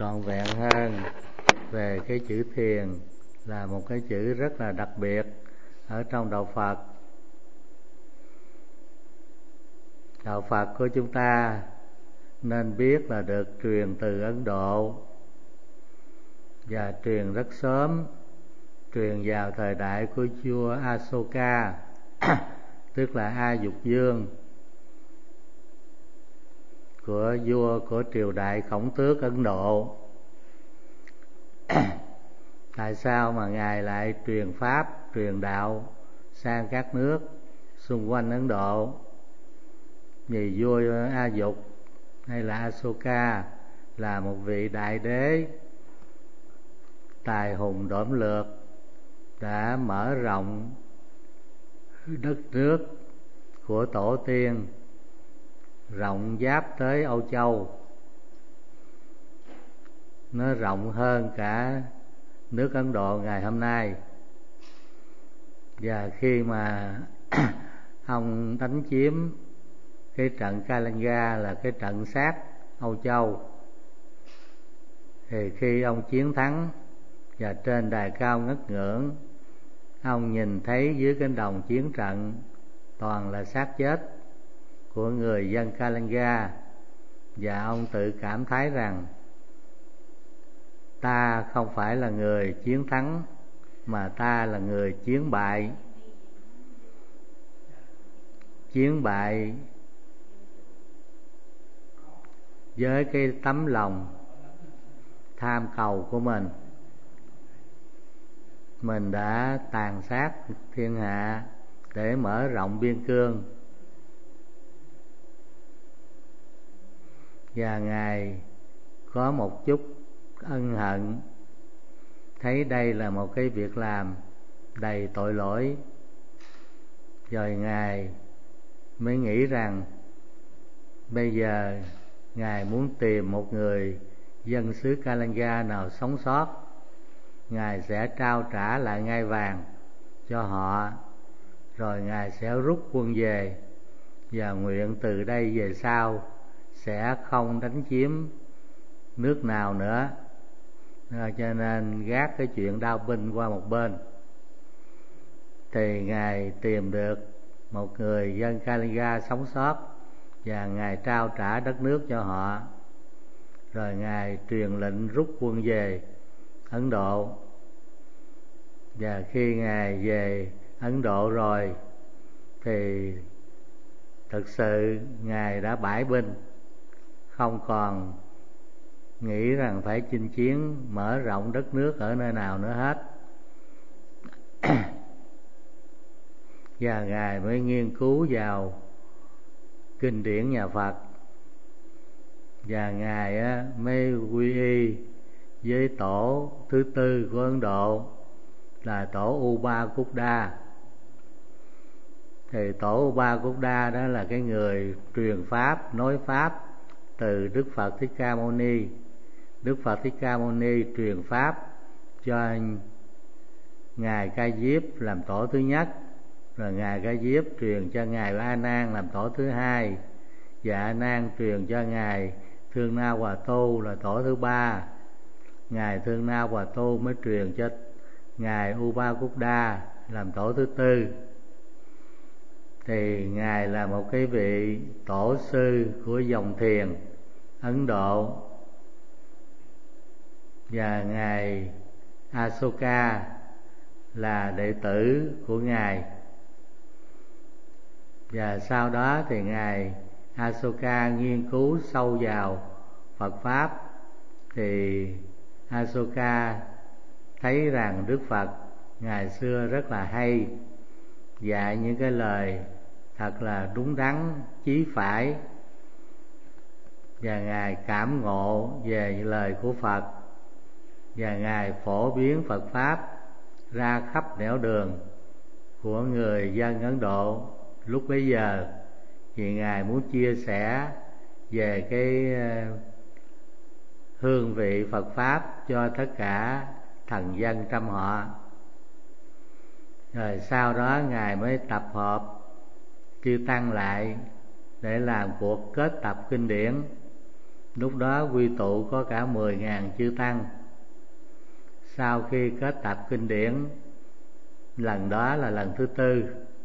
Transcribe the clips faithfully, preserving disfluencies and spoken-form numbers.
trọn vẹn hơn về cái chữ thiền, là một cái chữ rất là đặc biệt ở trong đạo Phật. Đạo Phật của chúng ta nên biết là được truyền từ Ấn Độ, và truyền rất sớm, truyền vào thời đại của vua Asoka tức là A Dục Dương, của vua của triều đại Khổng Tước Ấn Độ. Tại sao mà ngài lại truyền pháp, truyền đạo sang các nước xung quanh Ấn Độ? Vì vua A Dục hay là Asoka là một vị đại đế tài hùng đổm lược, đã mở rộng đất nước của tổ tiên, rộng giáp tới Âu Châu. Nó rộng hơn cả nước Ấn Độ ngày hôm nay. Và khi mà ông đánh chiếm cái trận Kalanga, là cái trận sát Âu Châu, thì khi ông chiến thắng và trên đài cao ngất ngưỡng, ông nhìn thấy dưới cánh đồng chiến trận toàn là xác chết của người dân Kalanga, và ông tự cảm thấy rằng ta không phải là người chiến thắng, mà ta là người chiến bại. Chiến bại với cái tấm lòng tham cầu của mình. Mình đã tàn sát thiên hạ để mở rộng biên cương, và ngài có một chút ân hận, thấy đây là một cái việc làm đầy tội lỗi. Rồi ngài mới nghĩ rằng bây giờ ngài muốn tìm một người dân xứ Kalanga nào sống sót, ngài sẽ trao trả lại ngai vàng cho họ, rồi ngài sẽ rút quân về, và nguyện từ đây về sau sẽ không đánh chiếm nước nào nữa. À, cho nên gác cái chuyện đao binh qua một bên. Thì ngài tìm được một người dân Kalanga sống sót, và ngài trao trả đất nước cho họ, rồi ngài truyền lệnh rút quân về Ấn Độ. Và khi ngài về Ấn Độ rồi thì thực sự ngài đã bãi binh, không còn nghĩ rằng phải chinh chiến mở rộng đất nước ở nơi nào nữa hết. Và ngài mới nghiên cứu vào kinh điển nhà Phật, và ngài á, mới quy y với tổ thứ tư của Ấn Độ là tổ Upa-Kuda. Thì tổ Upa-Kuda đó là cái người truyền pháp, nối pháp từ Đức Phật Thích Ca Mâu Ni. Đức Phật Thích Ca Mâu Ni truyền pháp cho ngài Ca Diếp làm tổ thứ nhất, rồi ngài Ca Diếp truyền cho ngài A Nan làm tổ thứ hai, và A Nan truyền cho ngài Thương Na Hòa Tô là tổ thứ ba. Ngài Thương Na Hòa Tô mới truyền cho ngài Upa-Kuda làm tổ thứ tư. Thì ngài là một cái vị tổ sư của dòng thiền Ấn Độ, và ngài Asoka là đệ tử của ngài. Và sau đó thì ngài Asoka nghiên cứu sâu vào Phật pháp, thì Asoka thấy rằng Đức Phật ngày xưa rất là hay, dạy những cái lời thật là đúng đắn, chí phải, và ngài cảm ngộ về những lời của Phật, và ngài phổ biến Phật pháp ra khắp nẻo đường của người dân Ấn Độ lúc bấy giờ. Vì ngài muốn chia sẻ về cái hương vị Phật pháp cho tất cả thần dân trăm họ. Rồi sau đó ngài mới tập hợp chư tăng lại để làm cuộc kết tập kinh điển, Lúc đó quy tụ có cả mười ngàn chư tăng. Sau khi kết tập kinh điển, lần đó là lần thứ tư,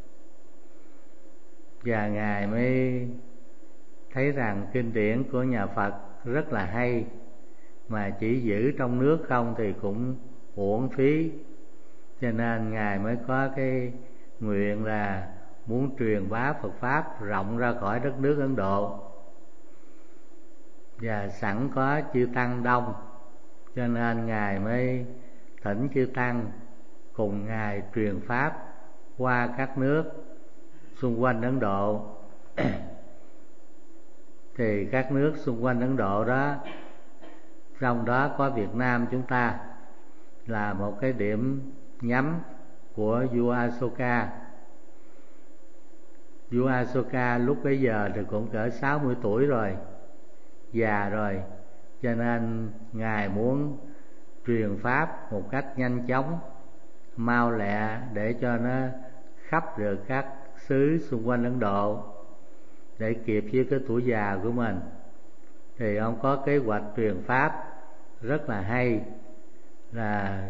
và Ngài mới thấy rằng kinh điển của nhà Phật rất là hay, mà chỉ giữ trong nước không thì cũng uổng phí, cho nên Ngài mới có cái nguyện là muốn truyền bá Phật Pháp rộng ra khỏi đất nước Ấn Độ. Và sẵn có chư tăng đông, cho nên Ngài mới thỉnh chư tăng cùng Ngài truyền Pháp qua các nước xung quanh Ấn Độ. Thì các nước xung quanh Ấn Độ đó, trong đó có Việt Nam chúng ta là một cái điểm nhắm của vua Asoka. Vua Asoka lúc bấy giờ thì cũng cỡ sáu mươi tuổi rồi, già rồi, cho nên Ngài muốn truyền Pháp một cách nhanh chóng, mau lẹ, để cho nó khắp được các xứ xung quanh Ấn Độ, để kịp với cái tuổi già của mình. Thì ông có kế hoạch truyền Pháp rất là hay, là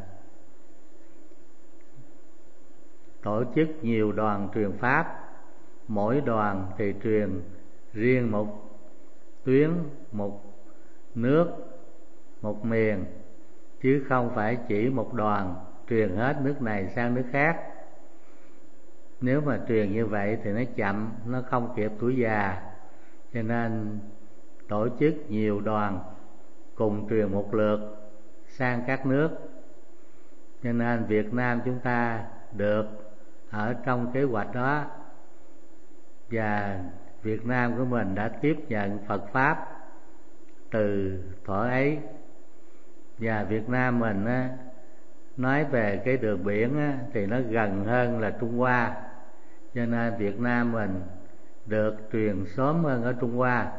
tổ chức nhiều đoàn truyền Pháp. Mỗi đoàn thì truyền riêng một tuyến, một nước, một miền, chứ không phải chỉ một đoàn truyền hết nước này sang nước khác. Nếu mà truyền như vậy thì nó chậm, nó không kịp tuổi già, cho nên tổ chức nhiều đoàn cùng truyền một lượt sang các nước. Cho nên Việt Nam chúng ta được ở trong kế hoạch đó, và Việt Nam của mình đã tiếp nhận Phật Pháp từ thuở ấy. Và Việt Nam mình á, nói về cái đường biển á, thì nó gần hơn là Trung Hoa, cho nên Việt Nam mình được truyền sớm hơn ở Trung Hoa.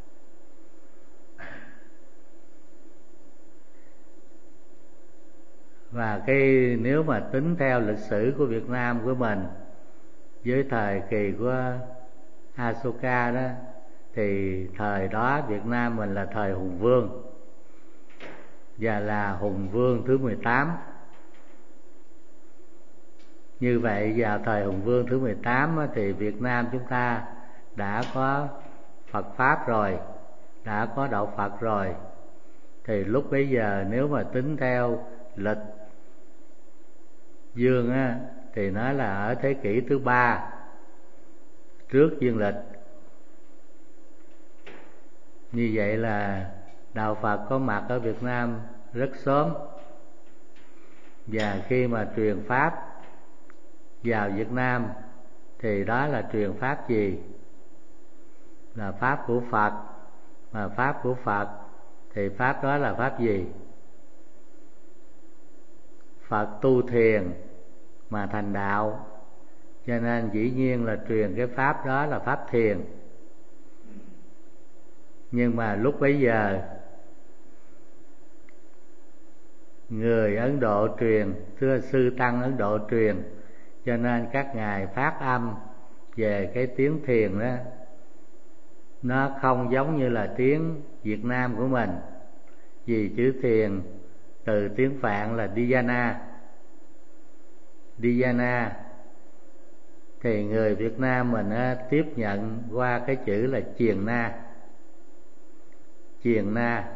Và cái nếu mà tính theo lịch sử của Việt Nam của mình, với thời kỳ của Asoka đó, thì thời đó Việt Nam mình là thời Hùng Vương, và là Hùng Vương thứ mười tám. Như vậy vào thời Hùng Vương thứ mười tám thì Việt Nam chúng ta đã có Phật Pháp rồi, đã có đạo Phật rồi. Thì lúc bấy giờ nếu mà tính theo lịch dương á, thì nó là ở thế kỷ thứ ba trước dương lịch. Như vậy là đạo Phật có mặt ở Việt Nam rất sớm. Và khi mà truyền Pháp vào Việt Nam thì đó là truyền Pháp gì? Là Pháp của Phật. Mà Pháp của Phật thì Pháp đó là Pháp gì? Phật tu thiền mà thành đạo, cho nên dĩ nhiên là truyền cái Pháp đó là Pháp thiền. Nhưng mà lúc bấy giờ người Ấn Độ truyền, thưa sư tăng Ấn Độ truyền, cho nên các ngài phát âm về cái tiếng thiền đó, nó không giống như là tiếng Việt Nam của mình. Vì chữ thiền từ tiếng Phạn là Dhyana. Dhyana thì người Việt Nam mình á, tiếp nhận qua cái chữ là Chiền Na. Chiền Na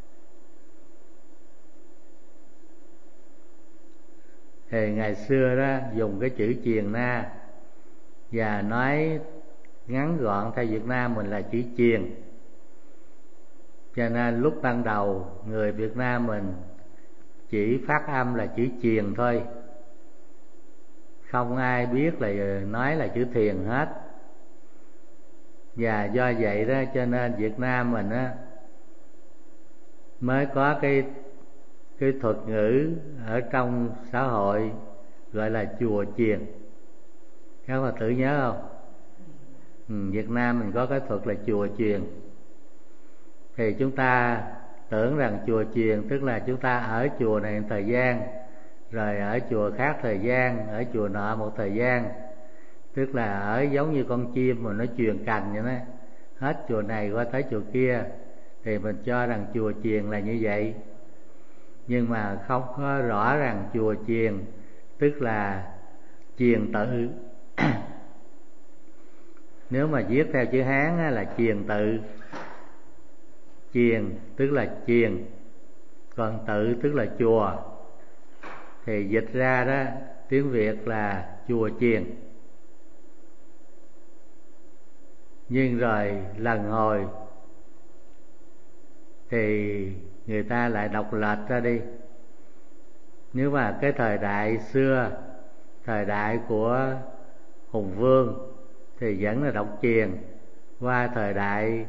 thì ngày xưa đó dùng cái chữ Chiền Na, và nói ngắn gọn theo Việt Nam mình là chữ Chiền. Cho nên lúc ban đầu người Việt Nam mình chỉ phát âm là chữ Chiền thôi, không ai biết là nói là chữ thiền hết. Và do vậy đó cho nên Việt Nam mình á mới có cái cái thuật ngữ ở trong xã hội gọi là chùa chiền. Các bạn tự nhớ không? Ừ, Việt Nam mình có cái thuật là chùa chiền. Thì chúng ta tưởng rằng chùa chiền tức là chúng ta ở chùa này một thời gian, rồi ở chùa khác thời gian, ở chùa nọ một thời gian. Tức là ở giống như con chim mà nó chuyền cành vậy đó, hết chùa này qua tới chùa kia. thì mình cho rằng chùa chiền là như vậy, nhưng mà không có rõ rằng chùa chiền tức là chiền tự. Nếu mà viết theo chữ Hán á, là chiền tự. Chiền tức là chiền, còn tự tức là chùa, thì dịch ra đó tiếng Việt là chùa chiền. Nhưng rồi lần hồi thì người ta lại đọc lệch ra đi. Nếu mà cái thời đại xưa, thời đại của Hùng Vương thì vẫn là đọc chiền, qua thời đại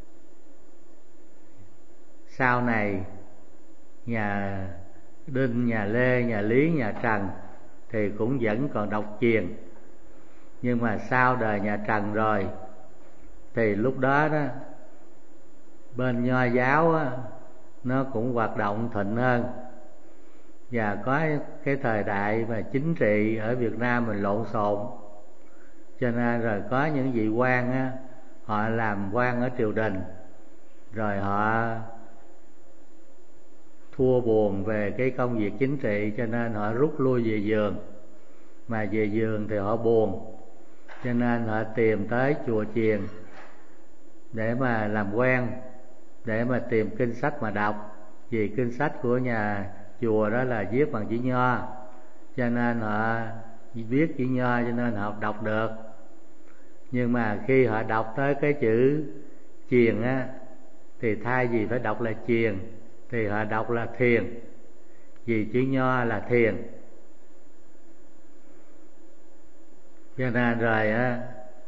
sau này nhà Đinh, nhà Lê, nhà Lý, nhà Trần thì cũng vẫn còn đọc chiền. Nhưng mà sau đời nhà Trần rồi thì lúc đó đó bên Nho giáo á, nó cũng hoạt động thịnh hơn, và có cái thời đại mà chính trị ở Việt Nam mình lộn xộn, cho nên rồi có những vị quan á, họ làm quan ở triều đình, rồi họ thua buồn về cái công việc chính trị, cho nên họ rút lui về vườn. Mà về vườn thì họ buồn, cho nên họ tìm tới chùa chiền để mà làm quen, để mà tìm kinh sách mà đọc. Vì kinh sách của nhà chùa đó là viết bằng chữ Nho, cho nên họ viết chữ Nho, cho nên họ đọc được. Nhưng mà khi họ đọc tới cái chữ chiền á, thì thay vì phải đọc là chiền thì họ đọc là thiền, vì chữ Nho là thiền. Cho nên rồi á,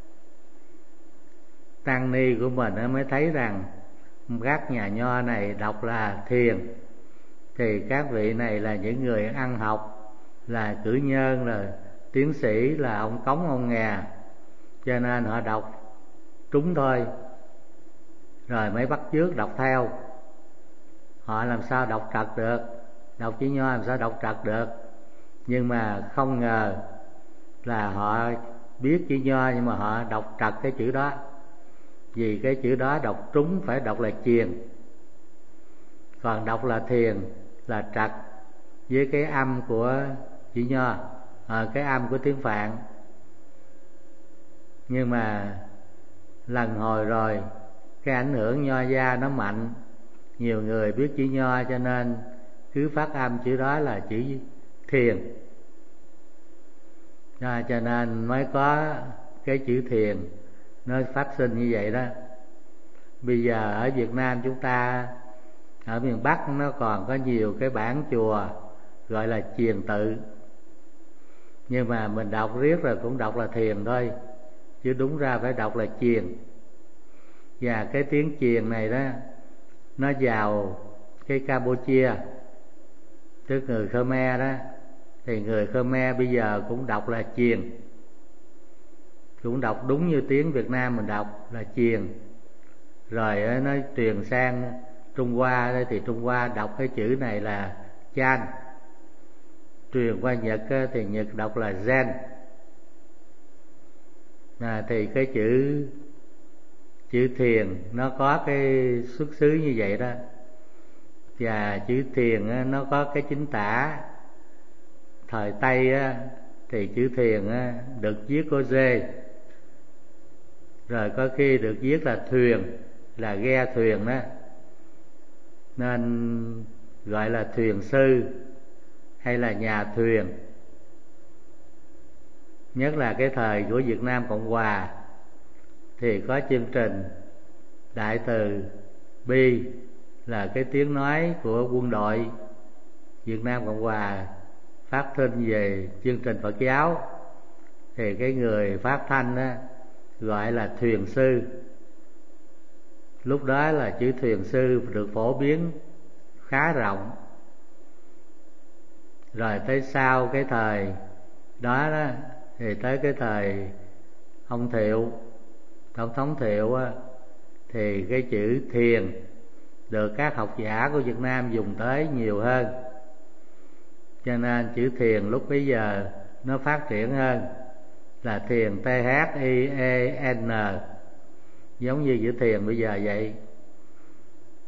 tăng ni của mình á mới thấy rằng các nhà Nho này đọc là thiền, thì các vị này là những người ăn học, là cử nhân, là tiến sĩ, là ông Cống ông Nghè, cho nên họ đọc trúng thôi, rồi mới bắt chước đọc theo. Họ làm sao đọc trật được, đọc chữ Nho làm sao đọc trật được. Nhưng mà không ngờ là họ biết chữ Nho, nhưng mà họ đọc trật cái chữ đó, vì cái chữ đó đọc trúng phải đọc là chiền, còn đọc là thiền là trật với cái âm của chữ Nho, à, cái âm của tiếng Phạn. Nhưng mà lần hồi rồi cái ảnh hưởng Nho gia nó mạnh, nhiều người biết chữ Nho cho nên cứ phát âm chữ đó là chữ thiền, à, cho nên mới có cái chữ thiền nó phát sinh như vậy đó. Bây giờ ở Việt Nam chúng ta, ở miền Bắc nó còn có nhiều cái bản chùa gọi là chiền tự, nhưng mà mình đọc riết rồi cũng đọc là thiền thôi, chứ đúng ra phải đọc là chiền. Và cái tiếng chiền này đó nó vào cái Campuchia, tức người Khmer đó, thì người Khmer bây giờ cũng đọc là chiền, cũng đọc đúng như tiếng Việt Nam mình đọc là chiền. Rồi nó truyền sang Trung Hoa đây, thì Trung Hoa đọc cái chữ này là chan, truyền qua Nhật thì Nhật đọc là zen. À, thì cái chữ chữ thiền nó có cái xuất xứ như vậy đó. Và chữ thiền nó có cái chính tả. Thời Tây á, thì chữ thiền á, được viết có dê, rồi có khi được viết là thuyền, là ghe thuyền đó, nên gọi là thuyền sư hay là nhà thuyền. Nhất là cái thời của Việt Nam Cộng Hòa thì có chương trình Đại Từ Bi, là cái tiếng nói của quân đội Việt Nam Cộng Hòa phát thanh về chương trình Phật giáo, thì cái người phát thanh đó gọi là thuyền sư. Lúc đó là chữ thuyền sư được phổ biến khá rộng. Rồi tới sau cái thời đó, đó thì tới cái thời ông Thiệu, tổng thống Thiệu á, thì cái chữ thiền được các học giả của Việt Nam dùng tới nhiều hơn, cho nên chữ thiền lúc bấy giờ nó phát triển hơn, là thiền T H I E N, giống như chữ thiền bây giờ vậy.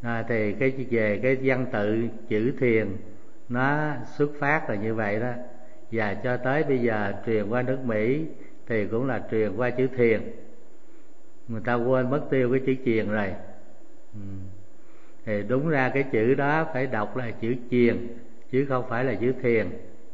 À, thì cái về cái văn tự chữ thiền nó xuất phát là như vậy đó, và cho tới bây giờ truyền qua nước Mỹ thì cũng là truyền qua chữ thiền. Người ta quên mất tiêu cái chữ chiền rồi. Ừ. Thì đúng ra cái chữ đó phải đọc là chữ chiền chứ không phải là chữ thiền.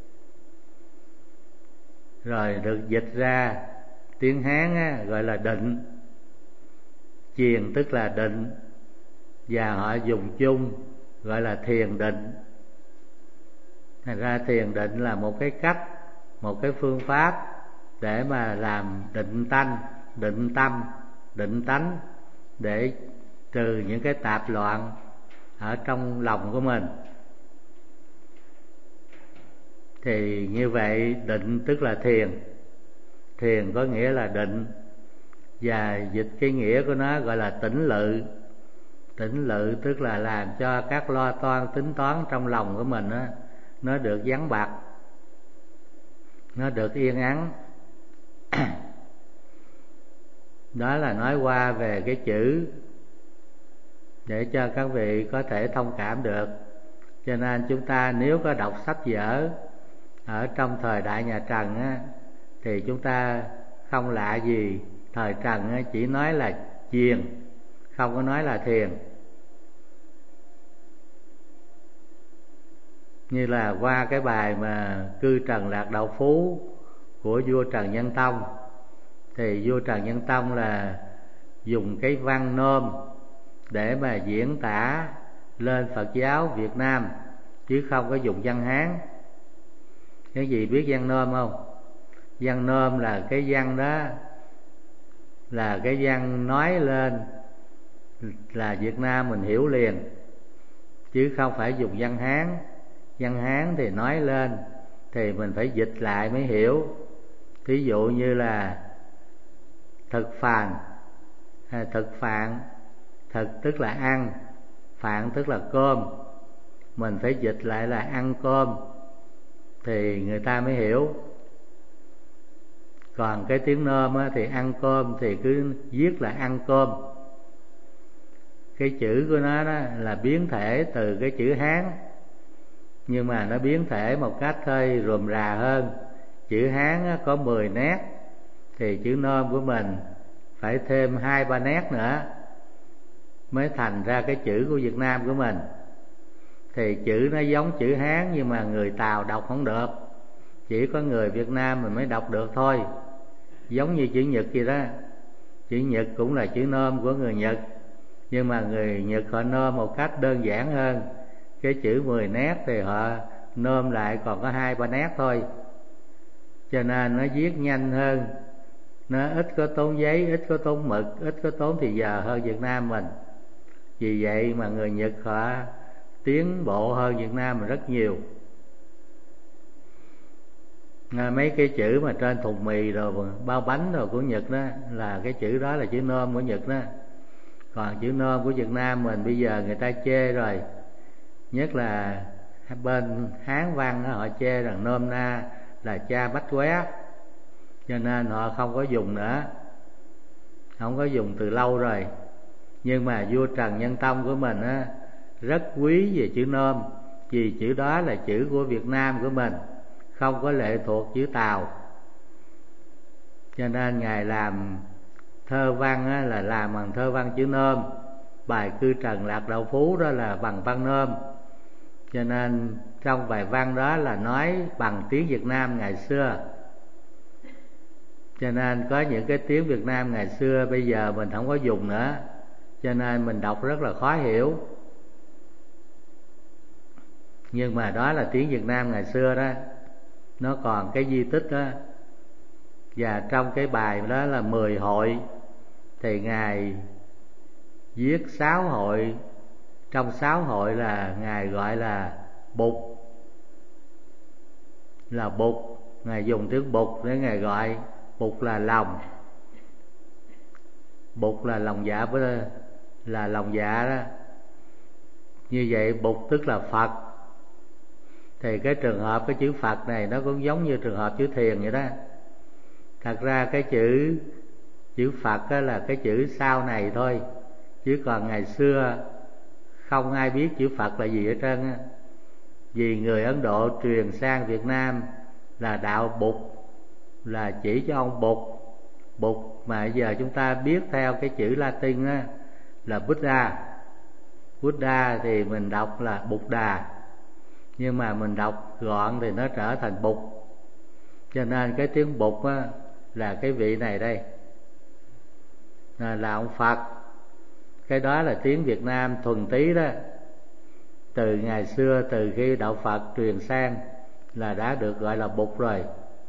Rồi được dịch ra tiếng Hán á, gọi là định. Chiền tức là định, và họ dùng chung gọi là thiền định. Thành ra thiền định là một cái cách, một cái phương pháp để mà làm định tánh, định tâm, định tánh, để trừ những cái tạp loạn ở trong lòng của mình. Thì như vậy định tức là thiền. Thiền có nghĩa là định, và dịch cái nghĩa của nó gọi là tĩnh lự. Tĩnh lự tức là làm cho các lo toan tính toán trong lòng của mình đó, nó được vắng bặt, nó được yên ắng. Đó là nói qua về cái chữ để cho các vị có thể thông cảm được. Cho nên chúng ta nếu có đọc sách vở ở trong thời đại nhà Trần á, thì chúng ta không lạ gì thời Trần á, chỉ nói là chiền, không có nói là thiền. Như là qua cái bài mà Cư Trần Lạc Đạo Phú của vua Trần Nhân Tông, thì vua Trần Nhân Tông là dùng cái văn nôm để mà diễn tả lên Phật giáo Việt Nam, chứ không có dùng văn Hán. Cái gì biết văn nôm không? Văn nôm là cái văn đó, là cái văn nói lên là Việt Nam mình hiểu liền, chứ không phải dùng văn Hán. Văn Hán thì nói lên thì mình phải dịch lại mới hiểu. Thí dụ như là thực phàn, thực phạn, thực tức là ăn, phạn tức là cơm, mình phải dịch lại là ăn cơm thì người ta mới hiểu. Còn cái tiếng nôm á, thì ăn cơm thì cứ viết là ăn cơm. Cái chữ của nó đó là biến thể từ cái chữ Hán, nhưng mà nó biến thể một cách hơi rườm rà hơn. Chữ Hán á, có mười nét, thì chữ nôm của mình phải thêm hai ba nét nữa mới thành ra cái chữ của Việt Nam của mình. Thì chữ nó giống chữ Hán, nhưng mà người Tàu đọc không được, chỉ có người Việt Nam mình mới đọc được thôi. Giống như chữ Nhật vậy đó. Chữ Nhật cũng là chữ nôm của người Nhật, nhưng mà người Nhật họ nôm một cách đơn giản hơn. Cái chữ mười nét thì họ nôm lại còn có hai ba nét thôi, cho nên nó viết nhanh hơn, nó ít có tốn giấy, ít có tốn mực, ít có tốn thì giờ hơn Việt Nam mình. Vì vậy mà người Nhật họ tiến bộ hơn Việt Nam mình rất nhiều. À, mấy cái chữ mà trên thùng mì rồi bao bánh rồi của Nhật đó, là cái chữ đó là chữ nôm của Nhật đó. Còn chữ nôm của Việt Nam mình bây giờ người ta chê rồi, nhất là bên Hán văn đó, họ chê rằng nôm na là cha bách quét, cho nên họ không có dùng nữa, không có dùng từ lâu rồi. Nhưng mà vua Trần Nhân Tông của mình á, rất quý về chữ nôm, vì chữ đó là chữ của Việt Nam của mình, không có lệ thuộc chữ Tàu. Cho nên Ngài làm thơ văn á, là làm bằng thơ văn chữ nôm. Bài Cư Trần Lạc Đạo Phú đó là bằng văn nôm, cho nên trong bài văn đó là nói bằng tiếng Việt Nam ngày xưa. Cho nên có những cái tiếng Việt Nam ngày xưa bây giờ mình không có dùng nữa, cho nên mình đọc rất là khó hiểu. Nhưng mà đó là tiếng Việt Nam ngày xưa đó, nó còn cái di tích đó. Và trong cái bài đó là mười hội, thì Ngài viết sáu hội. Trong sáu hội là Ngài gọi là bục, là bục. Ngài dùng tiếng bục để Ngài gọi. Bục là lòng, bục là lòng dạ, với là lòng dạ đó. Như vậy bục tức là Phật. Thì cái trường hợp cái chữ Phật này nó cũng giống như trường hợp chữ thiền vậy đó. Thật ra cái chữ chữ Phật đó là cái chữ sau này thôi, chứ còn ngày xưa không ai biết chữ Phật là gì hết trơn á. Vì người Ấn Độ truyền sang Việt Nam là đạo Bụt, là chỉ cho ông Bụt. Bụt mà giờ chúng ta biết theo cái chữ Latin á là Buddha. Buddha thì mình đọc là Bụt Đà, nhưng mà mình đọc gọn thì nó trở thành Bụt. Cho nên cái tiếng Bụt á là cái vị này đây, là, là ông Phật. Cái đó là tiếng Việt Nam thuần túy đó. Từ ngày xưa, từ khi đạo Phật truyền sang là đã được gọi là Bụt rồi.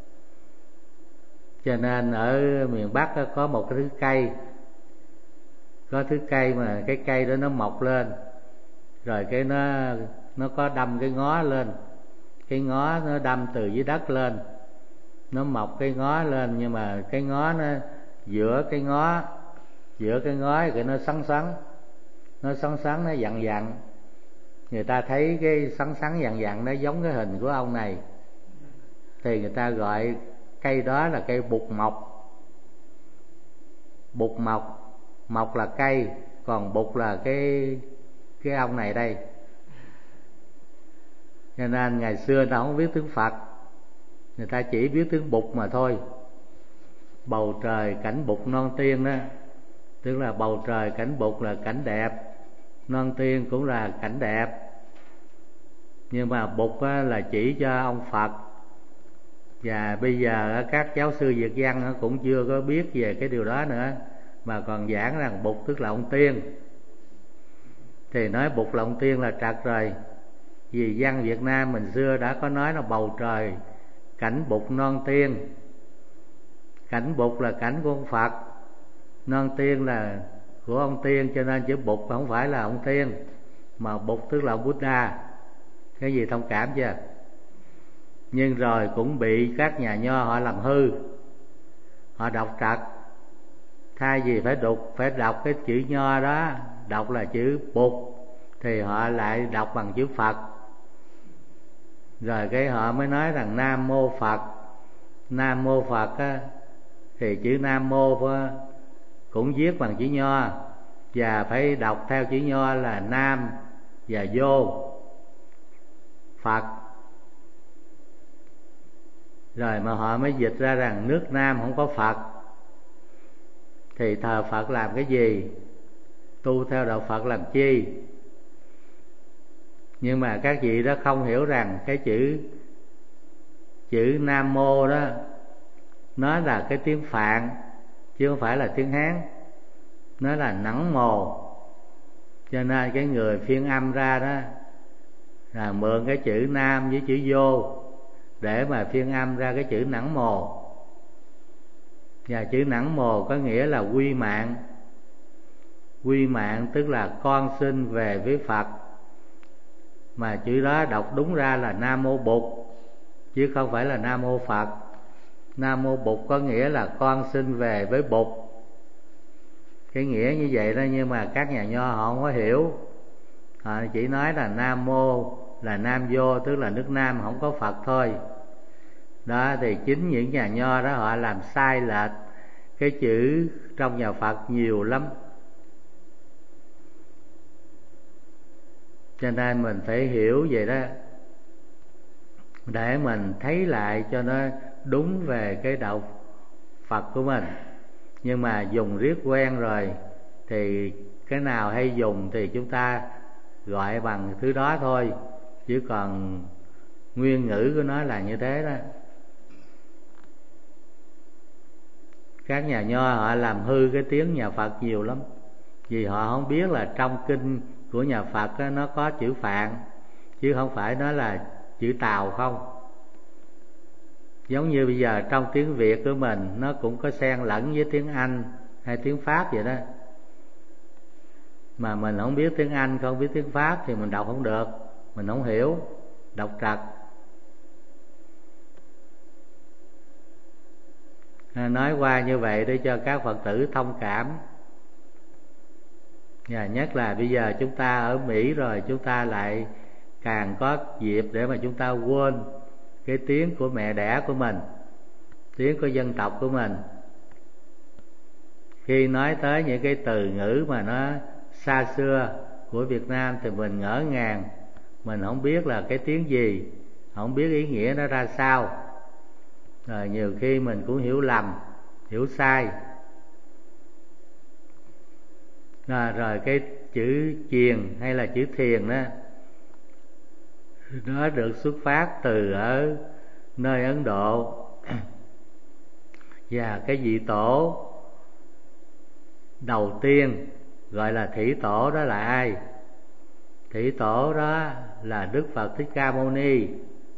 Cho nên ở miền Bắc có một cái thứ cây, có thứ cây mà cái cây đó nó mọc lên, rồi cái nó nó có đâm cái ngó lên, cái ngó nó đâm từ dưới đất lên, nó mọc cái ngó lên, nhưng mà cái ngó nó giữa cái ngó giữa cái ngó cái nó xoắn xoắn, nó xoắn xoắn nó dặn dặn. Người ta thấy cái xoắn xoắn dặn dặn nó giống cái hình của ông này, thì người ta gọi cây đó là cây bụt mọc. Bụt mọc, mọc là cây, còn bụt là cái cái ông này đây. Cho nên ngày xưa ta không biết tiếng Phật, người ta chỉ biết tiếng Bụt mà thôi. Bầu trời cảnh Bụt non tiên đó, tức là bầu trời cảnh Bụt là cảnh đẹp, non tiên cũng là cảnh đẹp. Nhưng mà Bụt là chỉ cho ông Phật. Và bây giờ các giáo sư Việt văn cũng chưa có biết về cái điều đó nữa, mà còn giảng rằng Bụt tức là ông tiên. Thì nói Bụt là ông tiên là trật rồi. Vì văn Việt Nam mình xưa đã có nói là bầu trời cảnh Bụt non tiên. Cảnh Bụt là cảnh của ông Phật, non tiên là của ông tiên, cho nên chữ Bụt không phải là ông tiên, mà Bụt tức là ông Buddha. Cái gì thông cảm chưa? Nhưng rồi cũng bị các nhà nho họ làm hư, họ đọc trật. Thay vì phải đọc phải đọc cái chữ nho đó, đọc là chữ Bụt, thì họ lại đọc bằng chữ Phật. Rồi cái họ mới nói rằng Nam Mô Phật. Nam Mô Phật á, thì chữ Nam Mô á, cũng viết bằng chữ nho, và phải đọc theo chữ nho là Nam và Vô Phật. Rồi mà họ mới dịch ra rằng nước Nam không có Phật, thì thờ Phật làm cái gì, tu theo đạo Phật làm chi? Nhưng mà các vị đó không hiểu rằng cái chữ chữ Nam Mô đó nó là cái tiếng Phạn, chứ không phải là tiếng Hán. Nó là nẵng mồ. Cho nên cái người phiên âm ra đó là mượn cái chữ Nam với chữ Vô để mà phiên âm ra cái chữ nẵng mồ. Và chữ nẵng mồ có nghĩa là quy mạng. Quy mạng tức là con xin về với Phật. Mà chữ đó đọc đúng ra là Nam Mô Bụt, chứ không phải là Nam Mô Phật. Nam Mô Bụt có nghĩa là con xin về với Bụt. Cái nghĩa như vậy đó, nhưng mà các nhà nho họ không có hiểu. Họ chỉ nói là Nam Mô là Nam Vô, tức là nước Nam không có Phật thôi. Đó, thì chính những nhà nho đó họ làm sai lệch cái chữ trong nhà Phật nhiều lắm. Cho nên mình phải hiểu vậy đó, để mình thấy lại cho nó đúng về cái đạo Phật của mình. Nhưng mà dùng riết quen rồi thì cái nào hay dùng thì chúng ta gọi bằng thứ đó thôi, chứ còn nguyên ngữ của nó là như thế đó. Các nhà nho họ làm hư cái tiếng nhà Phật nhiều lắm, vì họ không biết là trong kinh của nhà Phật đó, nó có chữ Phạn, chứ không phải nó là chữ Tàu không. Giống như bây giờ trong tiếng Việt của mình nó cũng có xen lẫn với tiếng Anh hay tiếng Pháp vậy đó. Mà mình không biết tiếng Anh, không biết tiếng Pháp thì mình đọc không được, mình không hiểu, đọc trật. Nói qua như vậy để cho các Phật tử thông cảm. Và nhất là bây giờ chúng ta ở Mỹ rồi, chúng ta lại càng có dịp để mà chúng ta quên cái tiếng của mẹ đẻ của mình, tiếng của dân tộc của mình. Khi nói tới những cái từ ngữ mà nó xa xưa, của Việt Nam thì mình ngỡ ngàng, mình không biết là cái tiếng gì, không biết ý nghĩa nó ra sao, rồi nhiều khi mình cũng hiểu lầm, hiểu sai. Rồi, rồi cái chữ chiền hay là chữ thiền đó, nó được xuất phát từ ở nơi Ấn Độ. Và cái vị tổ đầu tiên gọi là thủy tổ đó là ai? Thủy tổ đó là Đức Phật Thích Ca Mâu Ni.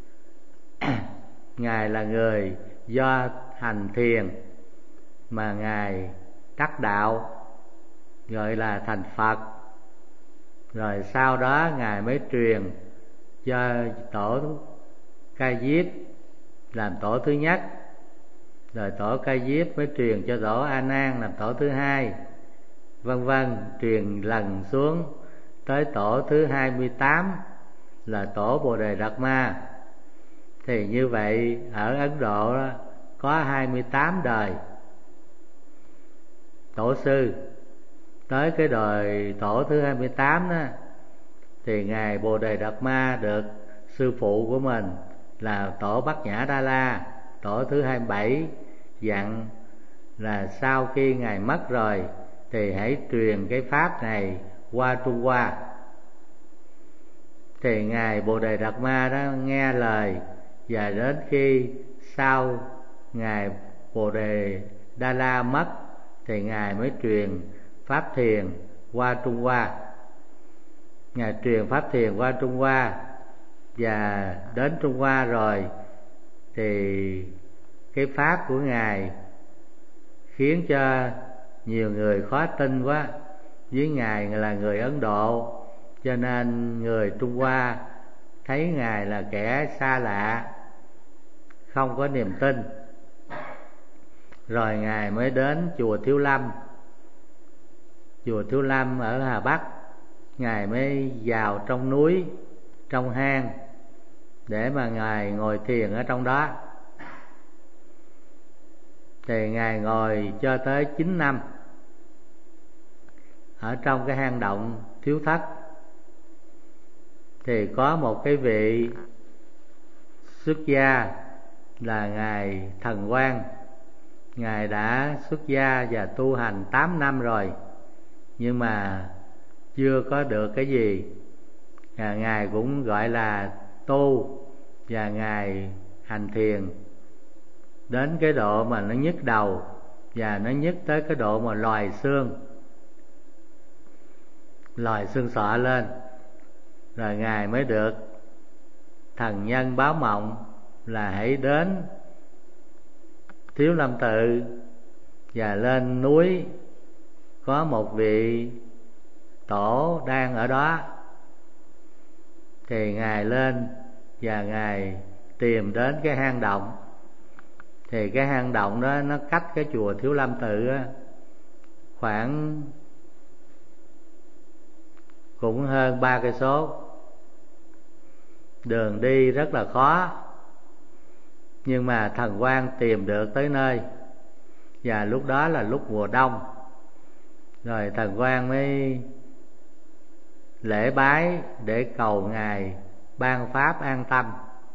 Ngài là người do hành thiền mà Ngài đắc đạo, gọi là thành Phật. Rồi sau đó Ngài mới truyền cho tổ Ca Diếp làm tổ thứ nhất, rồi tổ Ca Diếp mới truyền cho tổ A Nan làm tổ thứ hai, vân vân, truyền lần xuống tới tổ thứ hai mươi tám là tổ Bồ Đề Đạt Ma. Thì như vậy ở Ấn Độ đó, có hai mươi tám đời tổ sư. Tới cái đời tổ thứ hai mươi tám đó, thì Ngài Bồ Đề Đạt Ma được sư phụ của mình là tổ Bát Nhã Đa La, tổ thứ hai mươi bảy, dặn là sau khi Ngài mất rồi thì hãy truyền cái pháp này qua Trung Hoa. Thì Ngài Bồ Đề Đạt Ma đó nghe lời, và đến khi sau Ngài Bồ Đề Đa La mất thì Ngài mới truyền pháp thiền qua Trung Hoa. Ngài truyền pháp thiền qua Trung Hoa, và đến Trung Hoa rồi thì cái pháp của Ngài khiến cho nhiều người khó tin quá. Với Ngài là người Ấn Độ, cho nên người Trung Hoa thấy Ngài là kẻ xa lạ, không có niềm tin. Rồi Ngài mới đến chùa Thiếu Lâm. Chùa Thiếu Lâm ở Hà Bắc. Ngài mới vào trong núi, trong hang, để mà Ngài ngồi thiền ở trong đó. Thì Ngài ngồi cho tới chín năm ở trong cái hang động Thiếu Thất. Thì có một cái vị xuất gia là Ngài Thần Quang. Ngài đã xuất gia và tu hành tám năm rồi, nhưng mà chưa có được cái gì. à, Ngài cũng gọi là tu, và Ngài hành thiền đến cái độ mà nó nhức đầu, và nó nhức tới cái độ mà lòi xương, lòi xương sọ lên. Rồi Ngài mới được thần nhân báo mộng là hãy đến Thiếu Lâm Tự, và lên núi có một vị tổ đang ở đó. Thì Ngài lên và Ngài tìm đến cái hang động. Thì cái hang động đó nó cách cái chùa Thiếu Lâm Tự á, khoảng cũng hơn ba cây số. Đường đi rất là khó, nhưng mà Thần Quang tìm được tới nơi. Và lúc đó là lúc mùa đông. Rồi Thần Quang mới lễ bái để cầu Ngài ban pháp an tâm.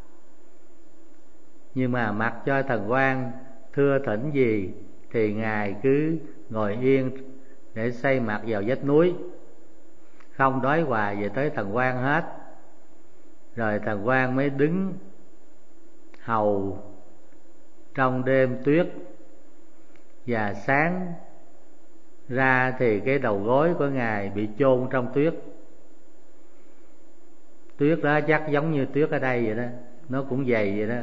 Nhưng mà mặc cho Thần Quang thưa thỉnh gì thì Ngài cứ ngồi yên để xây mặt vào vách núi, không đối hòa về tới Thần Quang hết. Rồi Thần Quang mới đứng hầu trong đêm tuyết, và sáng ra thì cái đầu gối của Ngài bị chôn trong tuyết. Tuyết đó chắc giống như tuyết ở đây vậy đó, nó cũng dày vậy đó.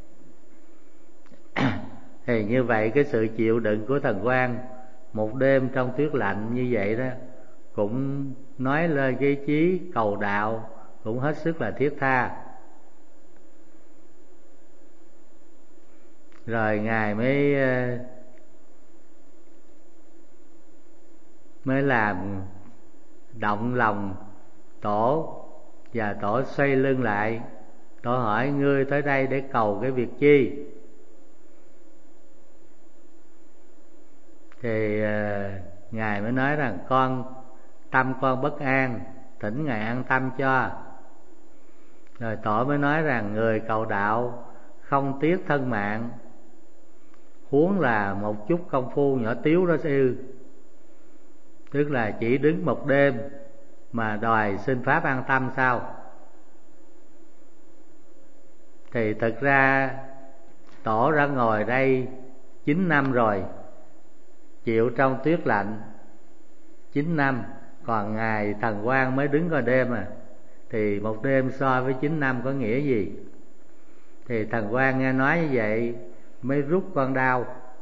Thì như vậy cái sự chịu đựng của Thần Quang một đêm trong tuyết lạnh như vậy đó, cũng nói lên cái ý chí cầu đạo cũng hết sức là thiết tha. Rồi Ngài mới mới làm động lòng tổ, và tổ xoay lưng lại. Tổ hỏi: ngươi tới đây để cầu cái việc chi? Thì uh, Ngài mới nói rằng con tâm con bất an, thỉnh Ngài an tâm cho. Rồi Tổ mới nói rằng người cầu đạo không tiếc thân mạng, huống là một chút công phu nhỏ tiếu đó ư. Tức là chỉ đứng một đêm mà đòi xin Pháp an tâm sao? Thì thực ra Tổ đã ngồi đây chín năm rồi, chịu trong tuyết lạnh chín năm, còn Ngài Thần Quang mới đứng coi đêm à. Thì một đêm so với chín năm có nghĩa gì? Thì Thần Quang nghe nói như vậy mới rút con đao,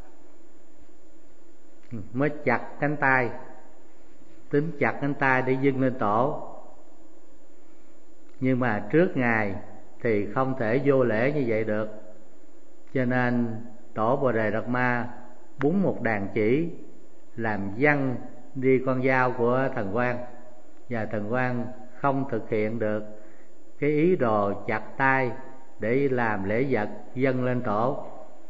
mới chặt cánh tay, tính chặt cánh tay để dâng lên Tổ. Nhưng mà trước Ngài thì không thể vô lễ như vậy được, cho nên Tổ Bồ Đề Đạt Ma búng một đàn chỉ làm văng đi con dao của Thần Quang, và Thần Quang không thực hiện được cái ý đồ chặt tay để làm lễ vật dâng lên Tổ.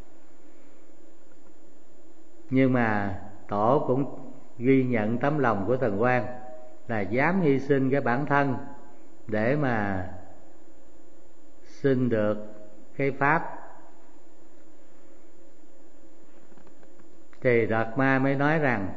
Nhưng mà Tổ cũng ghi nhận tấm lòng của Thần Quang là dám hy sinh cái bản thân để mà xin được cái Pháp. Thì Đạt Ma mới nói rằng: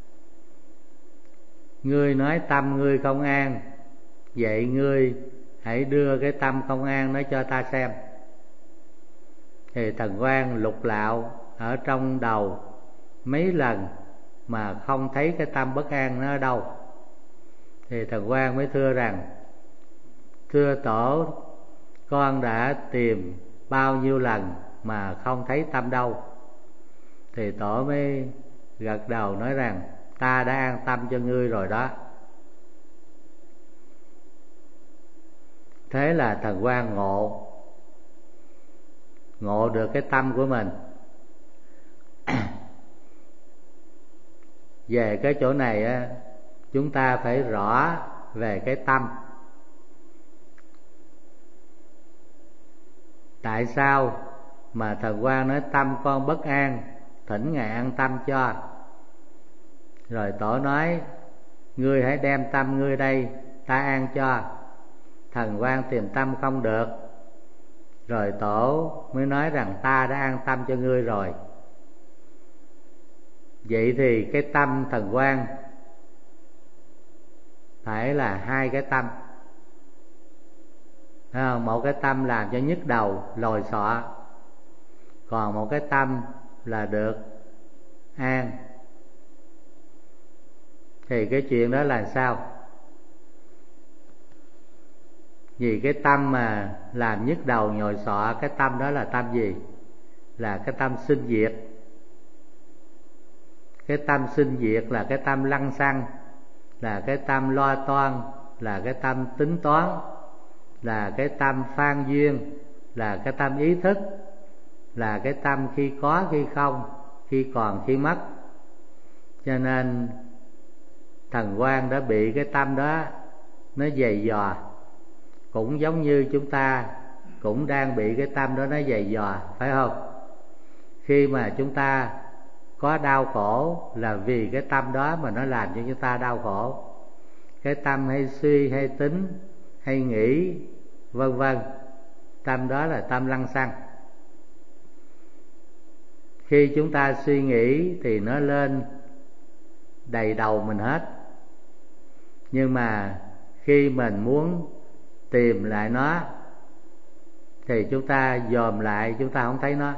ngươi nói tâm ngươi không an, vậy ngươi hãy đưa cái tâm không an đó cho ta xem. Thì Thần Quang lục lạo ở trong đầu mấy lần mà không thấy cái tâm bất an nó ở đâu. Thì Thần Quang mới thưa rằng: thưa Tổ, con đã tìm bao nhiêu lần mà không thấy tâm đâu. Thì Tổ mới gật đầu nói rằng: ta đã an tâm cho ngươi rồi đó. Thế là Thần Quang ngộ ngộ được cái tâm của mình. Về cái chỗ này á, chúng ta phải rõ về cái tâm. Tại sao mà Thần Quang nói tâm con bất an, thỉnh Ngài an tâm cho? Rồi Tổ nói: ngươi hãy đem tâm ngươi đây, ta an cho. Thần Quang tìm tâm không được, rồi Tổ mới nói rằng ta đã an tâm cho ngươi rồi. Vậy thì cái tâm Thần Quang phải là hai cái tâm. Một cái tâm làm cho nhức đầu, lòi xọ, còn một cái tâm là được an. Thì cái chuyện đó là sao? Vì cái tâm mà làm nhức đầu nhồi xọ, cái tâm đó là tâm gì? Là cái tâm sinh diệt. Cái tâm sinh diệt là cái tâm lăng xăng, là cái tâm lo toan, là cái tâm tính toán, là cái tâm phan duyên, là cái tâm ý thức, là cái tâm khi có khi không, khi còn khi mất. Cho nên Thần Quang đã bị cái tâm đó nó giày dò, cũng giống như chúng ta cũng đang bị cái tâm đó nó giày dò, phải không? Khi mà chúng ta có đau khổ là vì cái tâm đó mà nó làm cho chúng ta đau khổ. Cái tâm hay suy, hay tính, hay nghĩ, vân vân, tâm đó là tâm lăng xăng. Khi chúng ta suy nghĩ thì nó lên đầy đầu mình hết. Nhưng mà khi mình muốn tìm lại nó thì chúng ta dòm lại, chúng ta không thấy nó.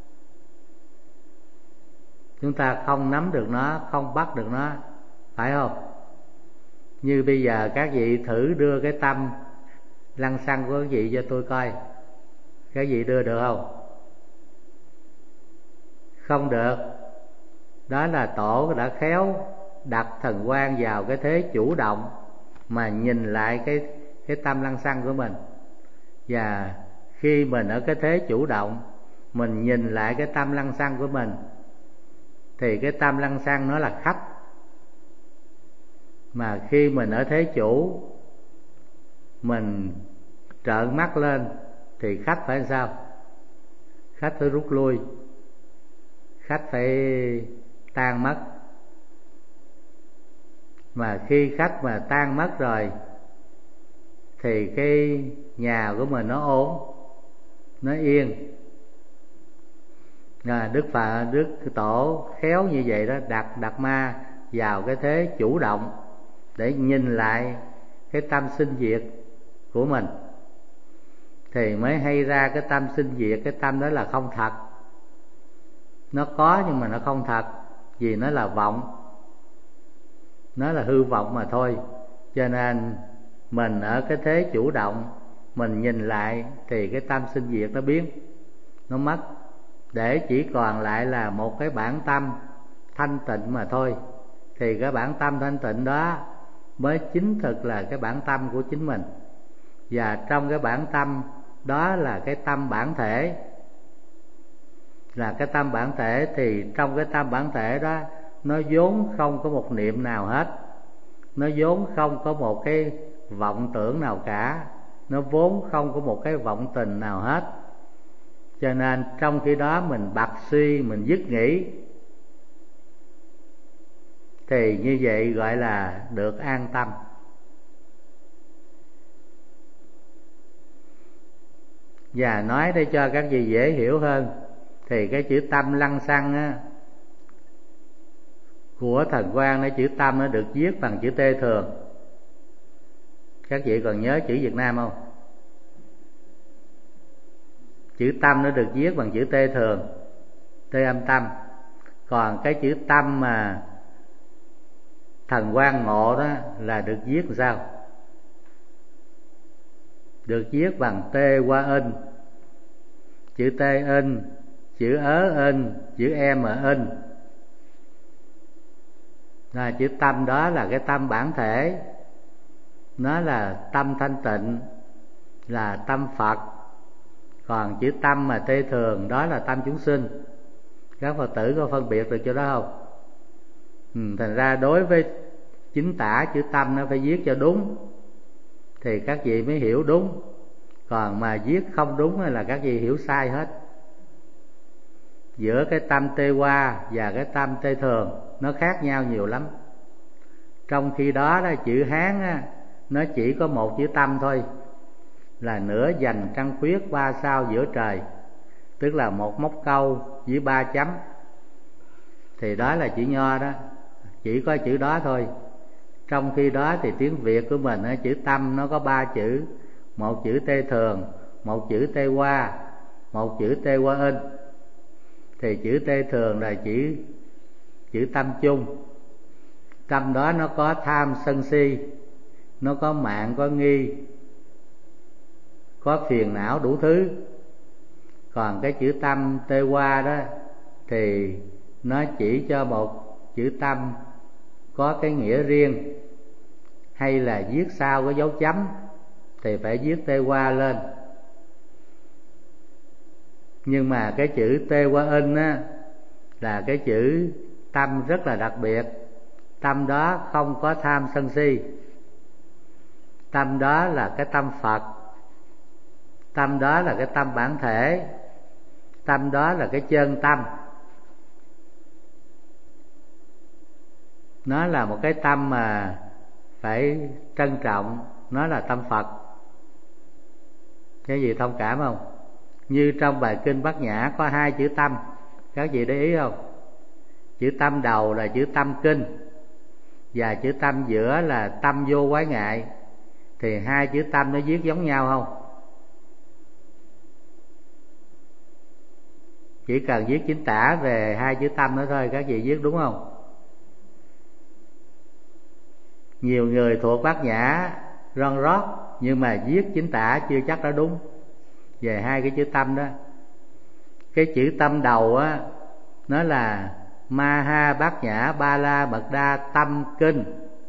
Chúng ta không nắm được nó, không bắt được nó, phải không? Như bây giờ các vị thử đưa cái tâm lăng xăng của các vị cho tôi coi. Các vị đưa được không? Không được. Đó là Tổ đã khéo đặt Thần Quang vào cái thế chủ động mà nhìn lại cái, cái tâm lăng xăng của mình. Và khi mình ở cái thế chủ động, mình nhìn lại cái tâm lăng xăng của mình, thì cái tâm lăng xăng nó là khách. Mà khi mình ở thế chủ, mình trợn mắt lên thì khách phải làm sao? Khách phải rút lui, khách phải tan mất. Mà khi khách mà tan mất rồi thì cái nhà của mình nó ổn, nó yên. À, Đức Phật, Đức Tổ khéo như vậy đó, đặt đặt ma vào cái thế chủ động để nhìn lại cái tâm sinh diệt của mình, thì mới hay ra cái tâm sinh diệt. Cái tâm đó là không thật, nó có nhưng mà nó không thật, vì nó là vọng, nó là hư vọng mà thôi. Cho nên mình ở cái thế chủ động, mình nhìn lại thì cái tâm sinh diệt nó biến, nó mất, để chỉ còn lại là một cái bản tâm thanh tịnh mà thôi. Thì cái bản tâm thanh tịnh đó mới chính thực là cái bản tâm của chính mình. Và trong cái bản tâm đó là cái tâm bản thể, là cái tâm bản thể. Thì trong cái tâm bản thể đó, nó vốn không có một niệm nào hết, nó vốn không có một cái vọng tưởng nào cả, nó vốn không có một cái vọng tình nào hết. Cho nên trong khi đó mình bặt suy, mình dứt nghĩ, thì như vậy gọi là được an tâm. Và nói để cho các vị dễ hiểu hơn, thì cái chữ tâm lăng xăng á, của Thần Quang, nó chữ tâm nó được viết bằng chữ T thường. Các vị còn nhớ chữ Việt Nam không? Chữ tâm nó được viết bằng chữ T thường, T âm tâm. Còn cái chữ tâm mà Thần Quang ngộ đó là được viết làm sao? Được viết bằng T qua in, chữ T in, chữ ớ in, chữ em in. Là chữ tâm đó là cái tâm bản thể, nó là tâm thanh tịnh, là tâm Phật. Còn chữ tâm mà T thường đó là tâm chúng sinh. Các Phật tử có phân biệt được chỗ đó không? Ừ, thành ra đối với chính tả chữ tâm nó phải viết cho đúng thì các vị mới hiểu đúng. Còn mà viết không đúng là các vị hiểu sai hết. Giữa cái tâm T hoa và cái tâm T thường nó khác nhau nhiều lắm. Trong khi đó, đó chữ Hán á, nó chỉ có một chữ tâm thôi, là nửa vành trăng khuyết ba sao giữa trời, tức là một móc câu với ba chấm. Thì đó là chữ Nho đó, chỉ có chữ đó thôi. Trong khi đó thì tiếng Việt của mình á, chữ tâm nó có ba chữ, một chữ T thường, một chữ T hoa, một chữ T hoa in. Thì chữ T thường là chữ chữ tâm chung. Tâm đó nó có tham sân si, nó có mạn có nghi, có phiền não đủ thứ. Còn cái chữ tâm T hoa đó thì nó chỉ cho một chữ tâm có cái nghĩa riêng, hay là viết sau có dấu chấm thì phải viết T hoa lên. Nhưng mà cái chữ T hoa in á, là cái chữ tâm rất là đặc biệt. Tâm đó không có tham sân si, tâm đó là cái tâm Phật, tâm đó là cái tâm bản thể, tâm đó là cái chân tâm. Nó là một cái tâm mà phải trân trọng, nó là tâm Phật. Cái gì thông cảm không? Như trong bài kinh Bát Nhã có hai chữ tâm, các vị để ý không? Chữ tâm đầu là chữ tâm kinh, và chữ tâm giữa là tâm vô quái ngại. Thì hai chữ tâm nó viết giống nhau không? Chỉ cần viết chính tả về hai chữ tâm đó thôi, các vị viết đúng không? Nhiều người thuộc Bát Nhã ron rót, nhưng mà viết chính tả chưa chắc đã đúng về hai cái chữ tâm đó. Cái chữ tâm đầu á, nó là Maha Bát Nhã Ba La Mật Đa Tâm Kinh.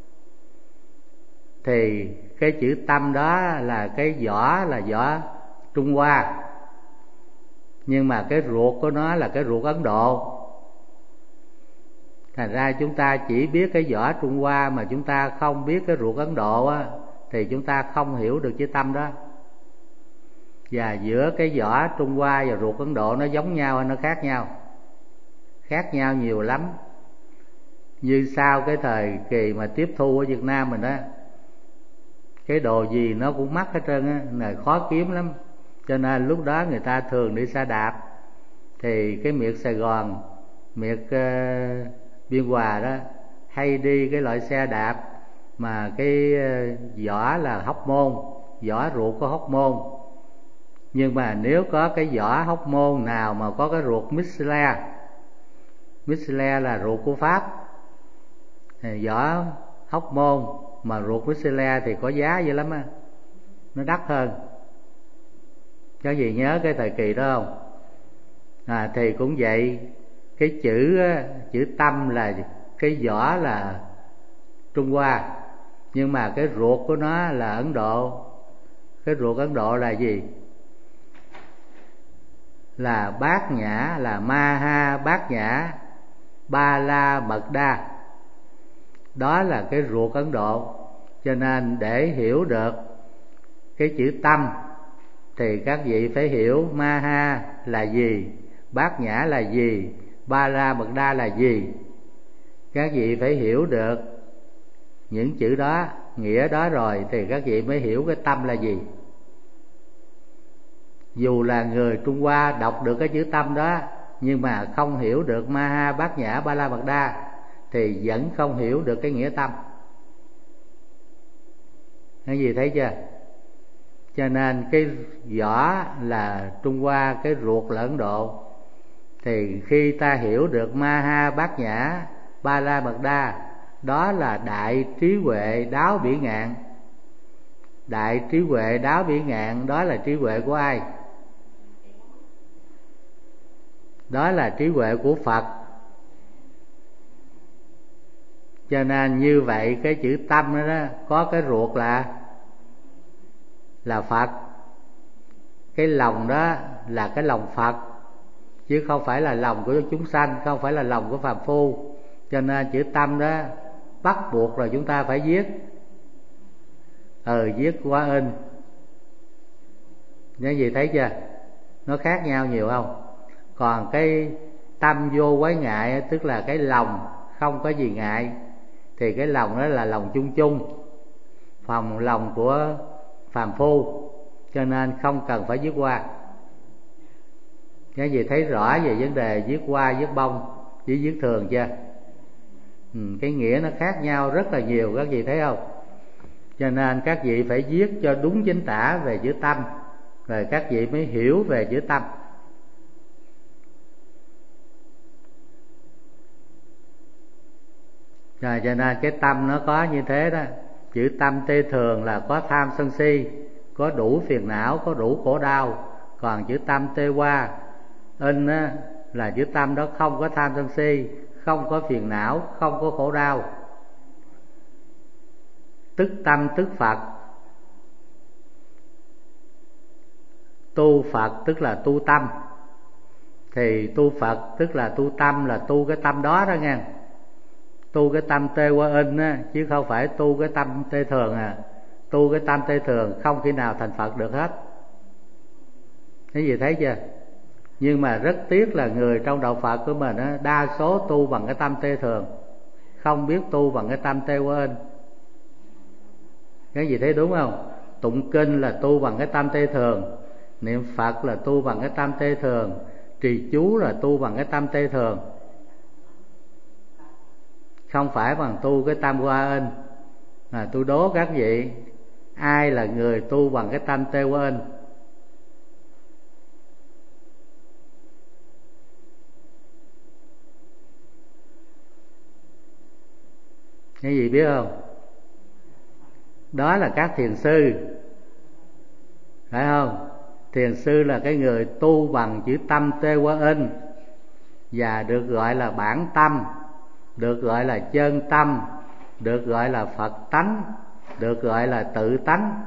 Thì cái chữ tâm đó là cái võ, là võ Trung Hoa, nhưng mà cái ruột của nó là cái ruột Ấn Độ. Thành ra chúng ta chỉ biết cái võ Trung Hoa mà chúng ta không biết cái ruột Ấn Độ á, thì chúng ta không hiểu được chữ tâm đó. Và giữa cái võ Trung Hoa và ruột Ấn Độ nó giống nhau hay nó khác nhau? Khác nhau nhiều lắm. Như sau cái thời kỳ mà tiếp thu ở Việt Nam mình đó, cái đồ gì nó cũng mắc hết trơn á, là khó kiếm lắm. Cho nên lúc đó người ta thường đi xe đạp, thì cái miệt Sài Gòn, miệt uh, Biên Hòa đó hay đi cái loại xe đạp mà cái uh, vỏ là hóc môn, vỏ ruột có hóc môn. Nhưng mà nếu có cái vỏ hóc môn nào mà có cái ruột Michelin, Michelin là ruột của Pháp, vỏ hóc môn mà ruột Michelin thì có giá dữ lắm á, nó đắt hơn. Có gì nhớ cái thời kỳ đó không? À, thì cũng vậy, cái chữ chữ Tâm là cái vỏ là Trung Hoa, nhưng mà cái ruột của nó là Ấn Độ. Cái ruột Ấn Độ là gì? Là Bát Nhã, là Ma Ha Bát Nhã Ba La Mật Đa. Đó là cái ruột Ấn Độ. Cho nên để hiểu được cái chữ Tâm thì các vị phải hiểu Ma Ha là gì, Bát Nhã là gì, Ba La Mật Đa là gì. Các vị phải hiểu được những chữ đó, nghĩa đó rồi thì các vị mới hiểu cái tâm là gì. Dù là người Trung Hoa đọc được cái chữ tâm đó, nhưng mà không hiểu được Ma Ha Bát Nhã Ba La Mật Đa thì vẫn không hiểu được cái nghĩa tâm. Cái gì thấy chưa? Cho nên cái vỏ là Trung Hoa, cái ruột là Ấn Độ. Thì khi ta hiểu được Ma Ha Bát Nhã Ba La Mật Đa, đó là đại trí huệ đáo bỉ ngạn. Đại trí huệ đáo bỉ ngạn đó là trí huệ của ai? Đó là trí huệ của Phật. Cho nên như vậy cái chữ tâm đó, đó có cái ruột là là Phật. Cái lòng đó là cái lòng Phật, chứ không phải là lòng của chúng sanh, không phải là lòng của phàm phu. Cho nên chữ tâm đó bắt buộc rồi chúng ta phải viết. Ừ, viết qua in. Những gì thấy chưa? Nó khác nhau nhiều không? Còn cái tâm vô quái ngại, tức là cái lòng không có gì ngại, thì cái lòng đó là lòng chung chung, phòng lòng của phàm phu, cho nên không cần phải viết qua. Cái gì thấy rõ về vấn đề viết qua, viết bông với viết thường chưa? Ừ, cái nghĩa nó khác nhau rất là nhiều, các vị thấy không? Cho nên các vị phải viết cho đúng chính tả về chữ tâm, rồi các vị mới hiểu về chữ tâm. Rồi cho nên cái tâm nó có như thế đó. Chữ tâm tê thường là có tham sân si, có đủ phiền não, có đủ khổ đau. Còn chữ tâm tê hoa in á, là chữ tâm đó không có tham sân si, không có phiền não, không có khổ đau. Tức tâm tức Phật. Tu Phật tức là tu tâm, thì tu Phật tức là tu tâm, là tu cái tâm đó đó nghe. Tu cái tâm tê qua in á, chứ không phải tu cái tâm tê thường à. Tu cái tâm tê thường không khi nào thành Phật được hết. Cái gì thấy chưa? Nhưng mà rất tiếc là người trong đạo Phật của mình á, đa số tu bằng cái tâm tê thường, không biết tu bằng cái tâm tê qua in. Cái gì thấy đúng không? Tụng kinh là tu bằng cái tâm tê thường, niệm Phật là tu bằng cái tâm tê thường, trì chú là tu bằng cái tâm tê thường, không phải bằng tu cái tâm qua in. À, tôi đố các vị, ai là người tu bằng cái tâm tê qua in? Cái gì biết không? Đó là các thiền sư, phải không? Thiền sư là cái người tu bằng chữ tâm tê qua in, và được gọi là bản tâm, được gọi là chân tâm, được gọi là Phật tánh, được gọi là tự tánh.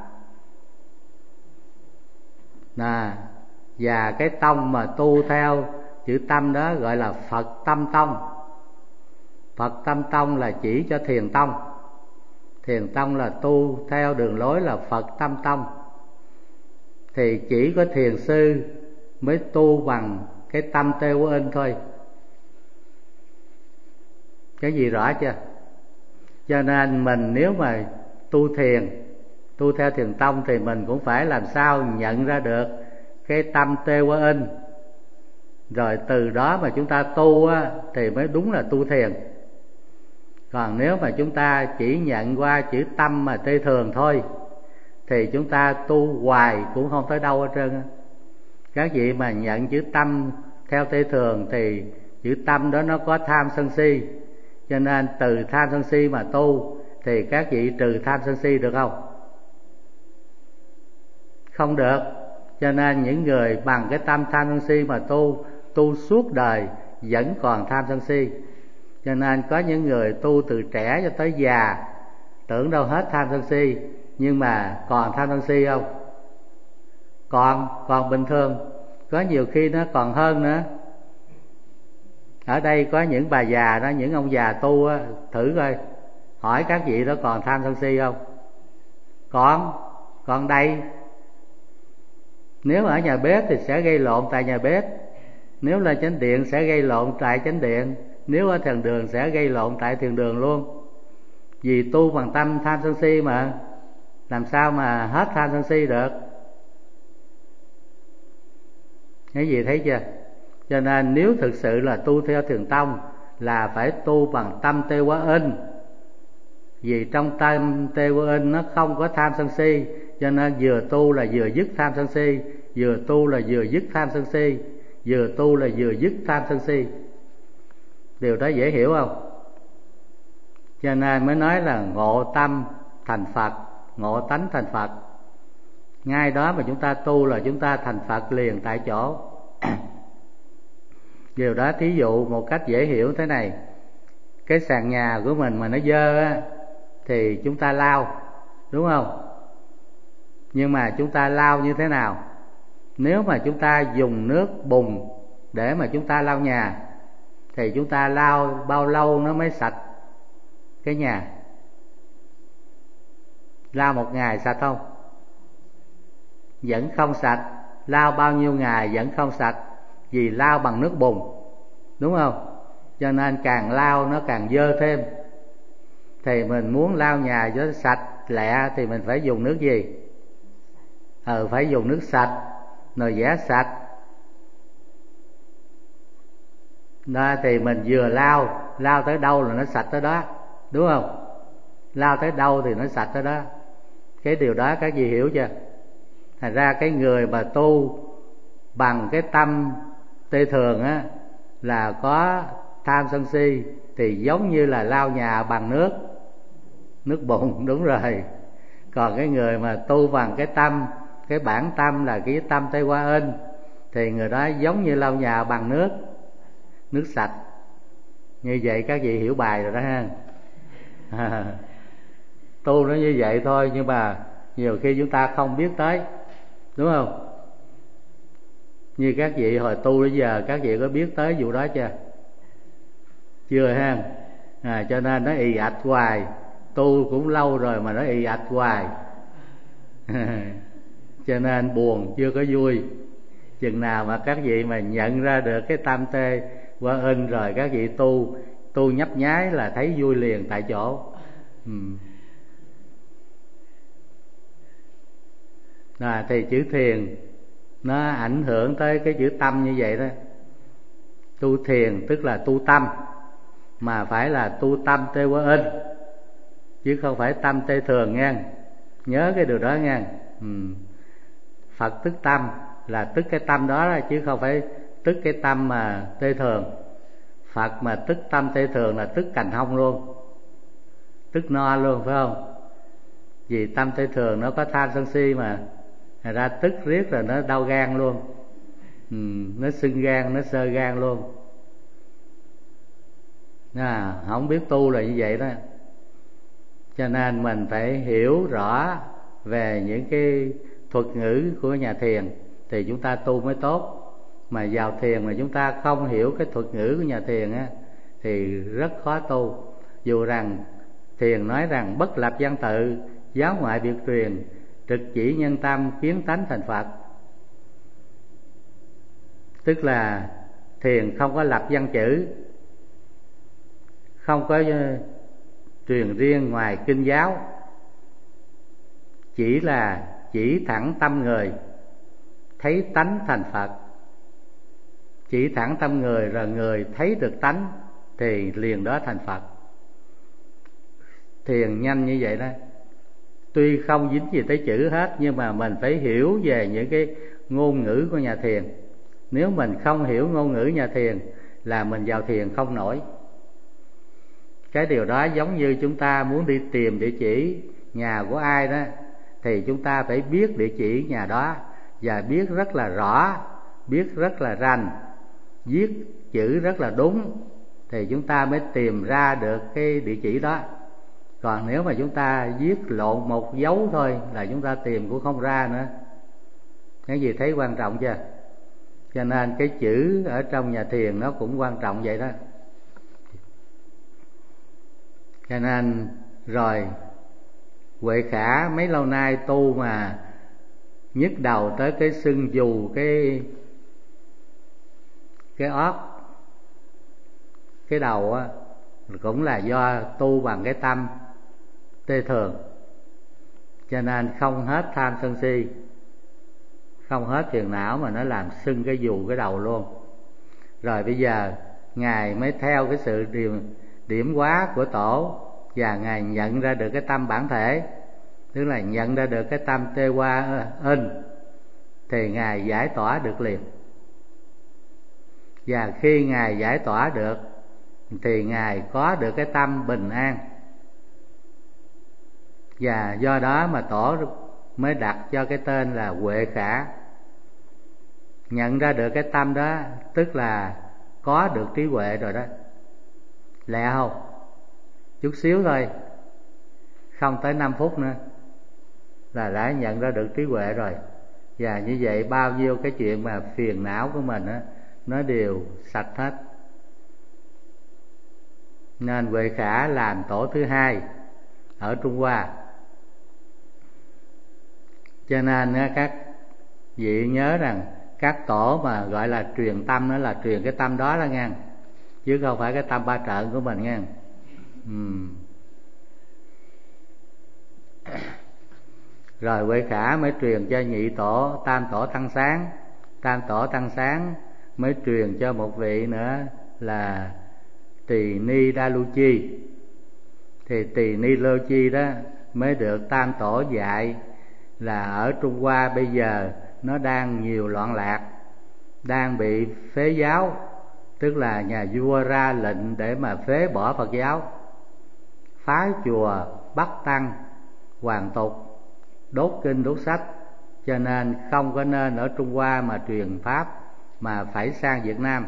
Nà, và cái tông mà tu theo chữ tâm đó gọi là Phật Tâm Tông. Phật Tâm Tông là chỉ cho thiền tông. Thiền tông là tu theo đường lối là Phật Tâm Tông. Thì chỉ có thiền sư mới tu bằng cái tâm tê qua in thôi. Cái gì rõ chưa? Cho nên mình nếu mà tu thiền Tu theo thiền tông thì mình cũng phải làm sao nhận ra được cái tâm tê quá in, rồi từ đó mà chúng ta tu á, thì mới đúng là tu thiền. Còn nếu mà chúng ta chỉ nhận qua chữ tâm mà tê thường thôi thì chúng ta tu hoài cũng không tới đâu hết trơn. Các vị mà nhận chữ tâm theo tê thường thì chữ tâm đó nó có tham sân si, cho nên từ tham sân si mà tu thì các vị trừ tham sân si được không? Không được. Cho nên những người bằng cái tâm tham sân si mà tu, tu suốt đời vẫn còn tham sân si. Cho nên có những người tu từ trẻ cho tới già tưởng đâu hết tham sân si, nhưng mà còn tham sân si không? Còn, còn bình thường. Có nhiều khi nó còn hơn nữa. Ở đây có những bà già đó, những ông già tu á, thử coi, hỏi các vị đó còn tham sân si không? Còn, còn đây. Nếu ở nhà bếp thì sẽ gây lộn tại nhà bếp, nếu lên chánh điện sẽ gây lộn tại chánh điện, nếu ở thiền đường sẽ gây lộn tại thiền đường luôn. Vì tu bằng tâm tham sân si mà, làm sao mà hết tham sân si được. Cái gì thấy chưa? Cho nên nếu thực sự là tu theo thiền tông là phải tu bằng tâm tê quá in. Vì trong tâm tê quá in nó không có tham sân si, cho nên vừa tu là vừa dứt tham sân si, vừa tu là vừa dứt tham sân si, vừa tu là vừa dứt tham sân si. Điều đó dễ hiểu không? Cho nên mới nói là ngộ tâm thành Phật, ngộ tánh thành Phật. Ngay đó mà chúng ta tu là chúng ta thành Phật liền tại chỗ. Điều đó thí dụ một cách dễ hiểu thế này. Cái sàn nhà của mình mà nó dơ á, thì chúng ta lau, đúng không? Nhưng mà chúng ta lau như thế nào? Nếu mà chúng ta dùng nước bùn để mà chúng ta lau nhà thì chúng ta lau bao lâu nó mới sạch cái nhà? Lau một ngày sạch không? Vẫn không sạch. Lau bao nhiêu ngày vẫn không sạch, vì lau bằng nước bùn, đúng không? Cho nên càng lau nó càng dơ thêm. Thì mình muốn lau nhà cho sạch lẹ thì mình phải dùng nước gì? Ừ, phải dùng nước sạch, nồi giẻ sạch. Đó, thì mình vừa lau, lau tới đâu là nó sạch tới đó, đúng không? Lau tới đâu thì nó sạch tới đó. Cái điều đó các vị hiểu chưa? Thành ra cái người mà tu bằng cái tâm tê thường á, là có tham sân si thì giống như là lau nhà bằng nước nước bùn, đúng rồi. Còn cái người mà tu bằng cái tâm, cái bản tâm là cái tâm tê qua in, thì người đó giống như lau nhà bằng nước nước sạch. Như vậy các vị hiểu bài rồi đó ha. Tu nó như vậy thôi, nhưng mà nhiều khi chúng ta không biết tới, đúng không? Như các vị hồi tu bây giờ, các vị có biết tới vụ đó chưa? Chưa ha. À, cho nên nó ì ạch hoài. Tu cũng lâu rồi mà nó ì ạch hoài. Cho nên buồn chưa có vui. Chừng nào mà các vị mà nhận ra được cái tâm tê qua in rồi, các vị tu tu nhấp nháy là thấy vui liền tại chỗ. Ừ. À, thì chữ thiền nó ảnh hưởng tới cái chữ tâm như vậy đó. Tu thiền tức là tu tâm, mà phải là tu tâm tê quá in, chứ không phải tâm tê thường nha. Nhớ cái điều đó nha. Ừ. Phật tức tâm là tức cái tâm đó, đó chứ không phải tức cái tâm mà tê thường. Phật mà tức tâm tê thường là tức cành hông luôn, tức no luôn, phải không? Vì tâm tê thường nó có tham sân si mà, thành ra tức riết rồi nó đau gan luôn. Ừ, nó sưng gan, nó xơ gan luôn. À, không biết tu là như vậy đó. Cho nên mình phải hiểu rõ về những cái thuật ngữ của nhà thiền thì chúng ta tu mới tốt. Mà vào thiền mà chúng ta không hiểu cái thuật ngữ của nhà thiền á, thì rất khó tu. Dù rằng thiền nói rằng bất lập văn tự, giáo ngoại biệt truyền, trực chỉ nhân tâm, kiến tánh thành Phật. Tức là thiền không có lập văn chữ, không có truyền riêng ngoài kinh giáo, chỉ là chỉ thẳng tâm người, thấy tánh thành Phật. Chỉ thẳng tâm người rồi người thấy được tánh thì liền đó thành Phật. Thiền nhanh như vậy đó. Tuy không dính gì tới chữ hết, nhưng mà mình phải hiểu về những cái ngôn ngữ của nhà thiền. Nếu mình không hiểu ngôn ngữ nhà thiền là mình vào thiền không nổi. Cái điều đó giống như chúng ta muốn đi tìm địa chỉ nhà của ai đó, thì chúng ta phải biết địa chỉ nhà đó, và biết rất là rõ, biết rất là rành, viết chữ rất là đúng, thì chúng ta mới tìm ra được cái địa chỉ đó. Còn nếu mà chúng ta viết lộn một dấu thôi là chúng ta tìm cũng không ra nữa. Cái gì thấy quan trọng chưa? Cho nên cái chữ ở trong nhà thiền nó cũng quan trọng vậy đó. Cho nên rồi Huệ Khả mấy lâu nay tu mà nhức đầu tới cái sưng dù cái cái ót, cái đầu á, cũng là do tu bằng cái tâm tê thường, cho nên không hết tham sân si, không hết phiền não mà nó làm sưng cái dù cái đầu luôn. Rồi bây giờ Ngài mới theo cái sự điểm, điểm hóa của Tổ, và Ngài nhận ra được cái tâm bản thể, tức là nhận ra được cái tâm tê qua in, thì Ngài giải tỏa được liền. Và khi Ngài giải tỏa được thì Ngài có được cái tâm bình an. Và do đó mà Tổ mới đặt cho cái tên là Huệ Khả. Nhận ra được cái tâm đó tức là có được trí huệ rồi đó. Lẹ không? Chút xíu thôi, không tới năm phút nữa là đã nhận ra được trí huệ rồi. Và như vậy bao nhiêu cái chuyện mà phiền não của mình á, nó đều sạch hết. Nên Huệ Khả làm tổ thứ hai ở Trung Hoa. Cho nên các vị nhớ rằng các tổ mà gọi là truyền tâm đó là truyền cái tâm đó đó nghe, chứ không phải cái tâm ba trận của mình nghe. uhm. Rồi Huệ Khả mới truyền cho nhị tổ tam tổ tăng sáng. Tam tổ tăng sáng mới truyền cho một vị nữa là Tỳ Ni Đa Lu Chi. Thì Tỳ Ni Đa Lu Chi đó mới được tam tổ dạy là ở Trung Hoa bây giờ nó đang nhiều loạn lạc, đang bị phế giáo, tức là nhà vua ra lệnh để mà phế bỏ Phật giáo, phá chùa, bắt tăng, hoàn tục, đốt kinh đốt sách. Cho nên không có nên ở Trung Hoa mà truyền pháp, mà phải sang Việt Nam.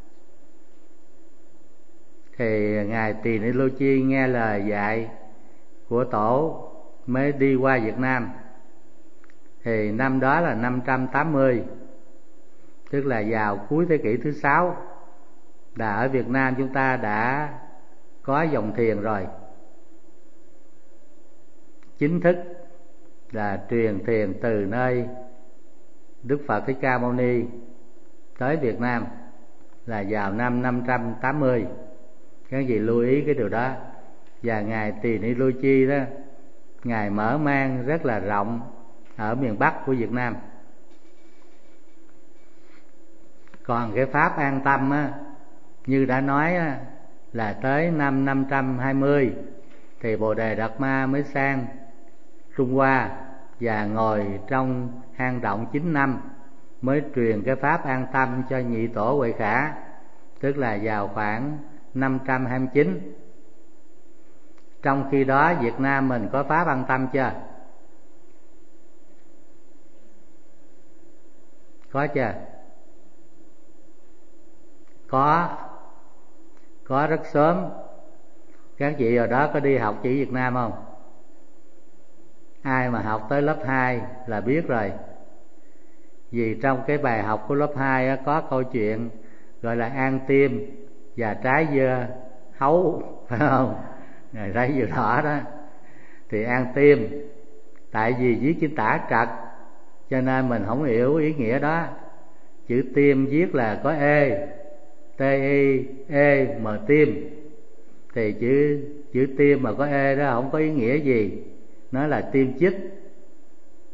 Thì Ngài Tỳ Ni Lô Chi nghe lời dạy của Tổ mới đi qua Việt Nam. Thì năm đó là năm trăm tám mươi, tức là vào cuối thế kỷ thứ sáu, là ở Việt Nam chúng ta đã có dòng thiền rồi. Chính thức là truyền thiền từ nơi Đức Phật Thích Ca Mâu Ni tới Việt Nam là vào năm năm trăm tám mươi. Các vị lưu ý cái điều đó. Và Ngài Tỳ Ni Lô Chi đó, Ngài mở mang rất là rộng ở miền Bắc của Việt Nam. Còn cái pháp an tâm á, như đã nói á, là tới năm năm trăm hai mươi thì Bồ Đề Đạt Ma mới sang Trung Hoa và ngồi trong hang động chín năm mới truyền cái pháp an tâm cho nhị tổ Huệ Khả, tức là vào khoảng năm trăm hai mươi chín. Trong khi đó Việt Nam mình có pháp an tâm chưa? Có chưa? Có. Có rất sớm. Các vị ở đó có đi học chữ Việt Nam không? Ai mà học tới lớp hai là biết rồi. Vì trong cái bài học của lớp hai á, có câu chuyện gọi là an tim và trái dưa hấu, phải không? Trái dưa đỏ đó. Thì an tim, tại vì viết chữ tả trật, cho nên mình không hiểu ý nghĩa đó. Chữ tim viết là có e, t i e m tim. Thì chữ chữ tim mà có e đó không có ý nghĩa gì, nó là tim chích.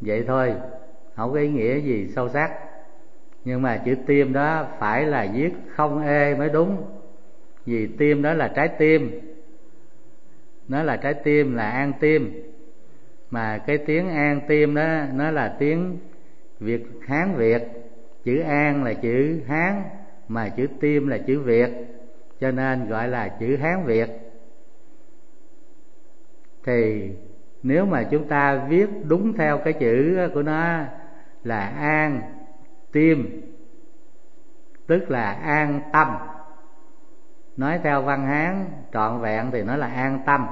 vậy thôi, không có ý nghĩa gì sâu sắc. Nhưng mà chữ tim đó phải là viết không ê mới đúng, vì tim đó là trái tim, nó là trái tim, là an tim. Mà cái tiếng an tim đó nó là tiếng Việt Hán Việt, chữ an là chữ Hán mà chữ tim là chữ Việt, cho nên gọi là chữ Hán Việt. Thì nếu mà chúng ta viết đúng theo cái chữ của nó là an tim, tức là an tâm. Nói theo văn Hán trọn vẹn thì nó là an tâm.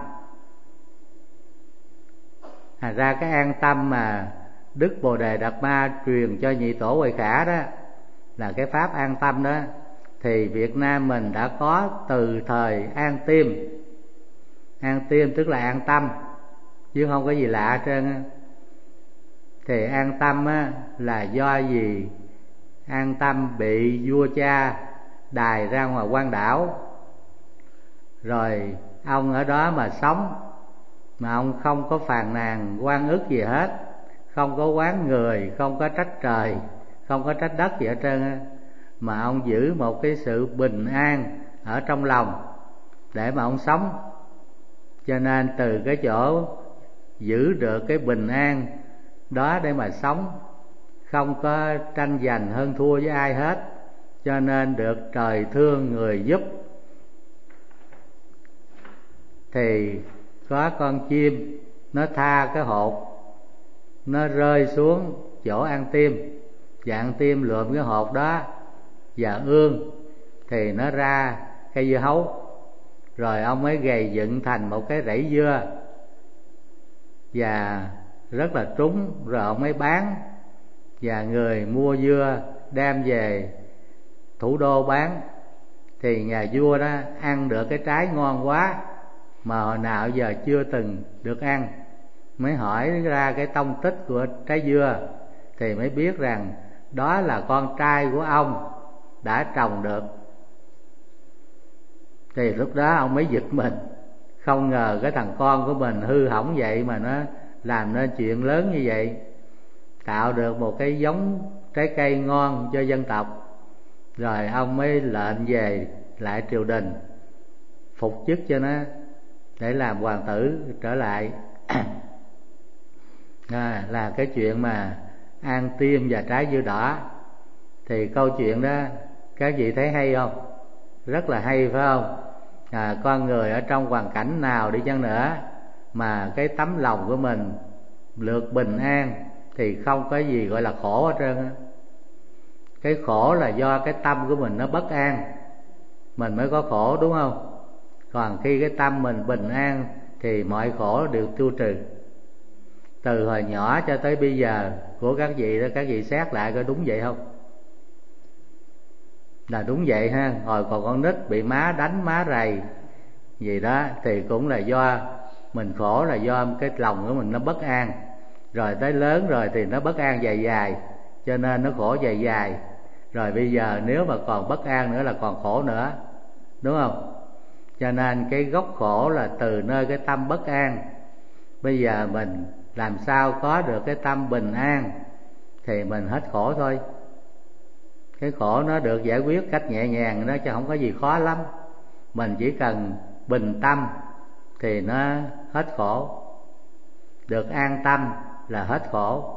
Thành ra cái an tâm mà Đức Bồ Đề Đạt Ma truyền cho nhị tổ Huệ Khả đó, là cái pháp an tâm đó, thì Việt Nam mình đã có từ thời an tim. An tim tức là an tâm, chứ không có gì lạ hết trơn á. Thì an tâm á, là do gì an tâm bị vua cha đày ra ngoài quan đảo, rồi ông ở đó mà sống, mà ông không có phàn nàn oan ức gì hết, không có oán người, không có trách trời, không có trách đất gì hết trơn á, mà ông giữ một cái sự bình an ở trong lòng để mà ông sống. Cho nên từ cái chỗ giữ được cái bình an đó để mà sống, không có tranh giành hơn thua với ai hết, cho nên được trời thương người giúp. Thì có con chim nó tha cái hột, nó rơi xuống chỗ an tim, và an tim lượm cái hột đó và ương, thì nó ra cây dưa hấu. Rồi ông mới gầy dựng thành một cái rẫy dưa, và rất là trúng. Rồi ông mới bán, và người mua dưa đem về thủ đô bán. Thì nhà vua đó ăn được cái trái ngon quá, mà hồi nào giờ chưa từng được ăn, mới hỏi ra cái tông tích của trái dưa, thì mới biết rằng đó là con trai của ông đã trồng được. Thì lúc đó ông mới giật mình, không ngờ cái thằng con của mình hư hỏng vậy mà nó làm nên chuyện lớn như vậy, tạo được một cái giống trái cây ngon cho dân tộc. Rồi ông mới lệnh về lại triều đình, phục chức cho nó để làm hoàng tử trở lại. À, là cái chuyện mà an tim và trái dưa đỏ. Thì câu chuyện đó các vị thấy hay không? Rất là hay phải không? À, con người ở trong hoàn cảnh nào đi chăng nữa mà cái tấm lòng của mình được bình an thì không có gì gọi là khổ hết trơn á. Cái khổ là do cái tâm của mình nó bất an, mình mới có khổ, đúng không? Còn khi cái tâm mình bình an thì mọi khổ đều tiêu trừ. Từ hồi nhỏ cho tới bây giờ của các vị đó, các vị xét lại có đúng vậy không? Là đúng vậy ha. Hồi còn con nít bị má đánh má rầy gì đó thì cũng là do mình khổ, là do cái lòng của mình nó bất an. Rồi tới lớn rồi thì nó bất an dài dài, cho nên nó khổ dài dài. Rồi bây giờ nếu mà còn bất an nữa là còn khổ nữa, đúng không? Cho nên cái gốc khổ là từ nơi cái tâm bất an. Bây giờ mình làm sao có được cái tâm bình an thì mình hết khổ thôi. Cái khổ nó được giải quyết cách nhẹ nhàng đó, chứ không có gì khó lắm. Mình chỉ cần bình tâm thì nó hết khổ. Được an tâm là hết khổ.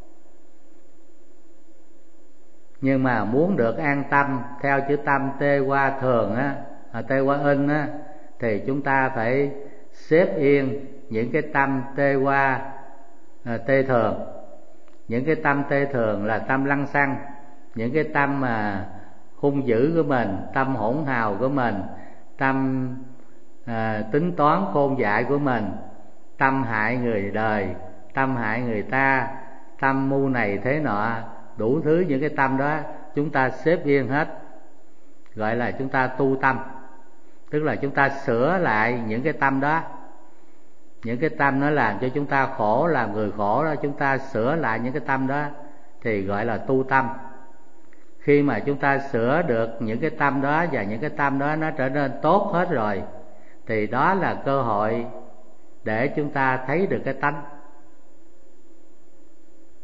Nhưng mà muốn được an tâm theo chữ tâm tê qua thường á, tê qua in á, thì chúng ta phải xếp yên những cái tâm tê qua à, tê thường. Những cái tâm tê thường là tâm lăng xăng, những cái tâm mà hung dữ của mình, tâm hỗn hào của mình, tâm à, tính toán khôn dại của mình, tâm hại người đời, tâm hại người ta, tâm mưu này thế nọ, đủ thứ những cái tâm đó chúng ta xếp yên hết, gọi là chúng ta tu tâm. Tức là chúng ta sửa lại những cái tâm đó. Những cái tâm nó làm cho chúng ta khổ, làm người khổ đó, chúng ta sửa lại những cái tâm đó thì gọi là tu tâm. Khi mà chúng ta sửa được những cái tâm đó và những cái tâm đó nó trở nên tốt hết rồi, thì đó là cơ hội để chúng ta thấy được cái tánh.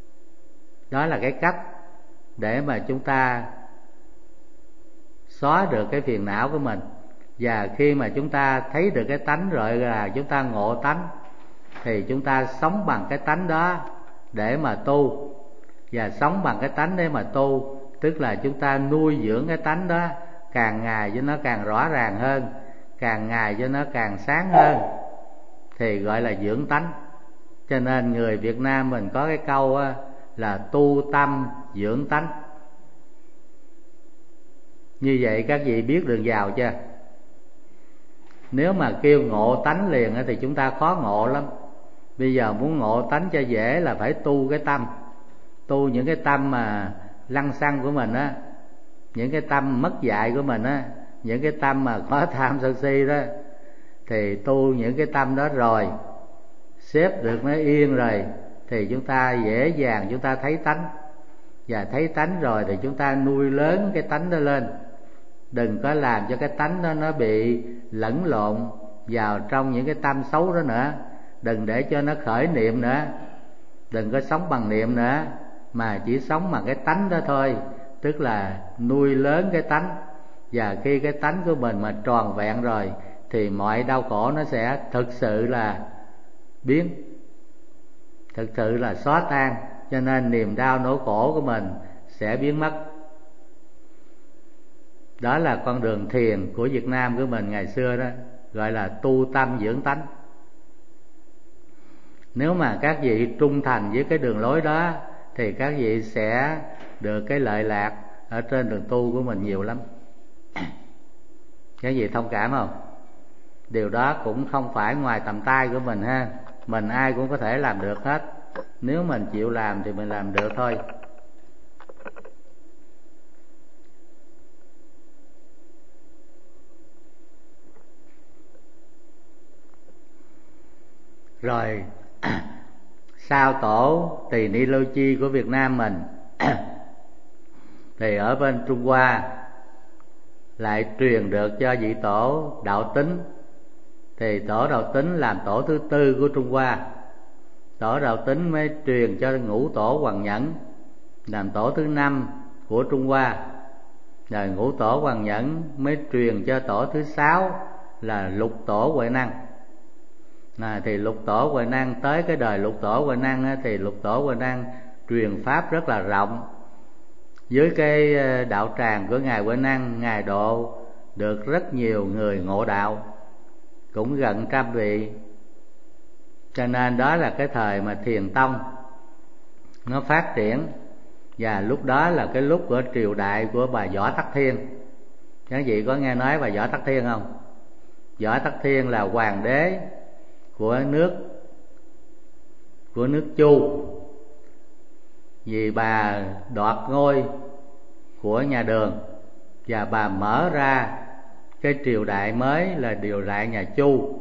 Đó là cái cách để mà chúng ta xóa được cái phiền não của mình. Và khi mà chúng ta thấy được cái tánh rồi là chúng ta ngộ tánh, thì chúng ta sống bằng cái tánh đó để mà tu. Và sống bằng cái tánh để mà tu tức là chúng ta nuôi dưỡng cái tánh đó càng ngày cho nó càng rõ ràng hơn, càng ngày cho nó càng sáng hơn, thì gọi là dưỡng tánh. Cho nên người Việt Nam mình có cái câu á, là tu tâm dưỡng tánh. Như vậy các vị biết đường vào chưa? Nếu mà kêu ngộ tánh liền thì chúng ta khó ngộ lắm. Bây giờ muốn ngộ tánh cho dễ là phải tu cái tâm. Tu những cái tâm mà lăng xăng của mình á, những cái tâm mất dạy của mình á, những cái tâm mà có tham sân si đó, thì tu những cái tâm đó rồi, xếp được nó yên rồi, thì chúng ta dễ dàng chúng ta thấy tánh. Và thấy tánh rồi thì chúng ta nuôi lớn cái tánh đó lên. Đừng có làm cho cái tánh đó nó bị lẫn lộn vào trong những cái tâm xấu đó nữa. Đừng để cho nó khởi niệm nữa. Đừng có sống bằng niệm nữa, mà chỉ sống bằng cái tánh đó thôi. Tức là nuôi lớn cái tánh. Và khi cái tánh của mình mà tròn vẹn rồi, thì mọi đau khổ nó sẽ thực sự là biến, thực sự là xóa tan. Cho nên niềm đau nỗi khổ của mình sẽ biến mất. Đó là con đường thiền của Việt Nam của mình ngày xưa đó, gọi là tu tâm dưỡng tánh. Nếu mà các vị trung thành với cái đường lối đó, thì các vị sẽ được cái lợi lạc ở trên đường tu của mình nhiều lắm. Các vị thông cảm không? Điều đó cũng không phải ngoài tầm tay của mình ha. Mình ai cũng có thể làm được hết. Nếu mình chịu làm thì mình làm được thôi. Rồi sau tổ Tỳ Ni Lô Chi của Việt Nam mình thì ở bên Trung Hoa lại truyền được cho vị tổ Đạo Tín. Thì tổ Đạo Tín làm tổ thứ tư của Trung Hoa. Tổ Đạo Tín mới truyền cho ngũ tổ Hoằng Nhẫn làm tổ thứ năm của Trung Hoa. Rồi ngũ tổ Hoằng Nhẫn mới truyền cho tổ thứ sáu là lục tổ Huệ Năng. À, thì lục tổ Huệ Năng tới cái đời lục tổ Huệ Năng á, thì lục tổ Huệ Năng truyền pháp rất là rộng. Dưới cái đạo tràng của ngài Huệ Năng, ngài độ được rất nhiều người ngộ đạo, cũng gần trăm vị. Cho nên đó là cái thời mà thiền tông nó phát triển. Và lúc đó là cái lúc của triều đại của bà Võ Tắc Thiên. Các vị có nghe nói bà Võ Tắc Thiên không? Võ Tắc Thiên là hoàng đế của nước của nước Chu. Vì bà đoạt ngôi của nhà Đường, và bà mở ra cái triều đại mới là triều đại nhà Chu.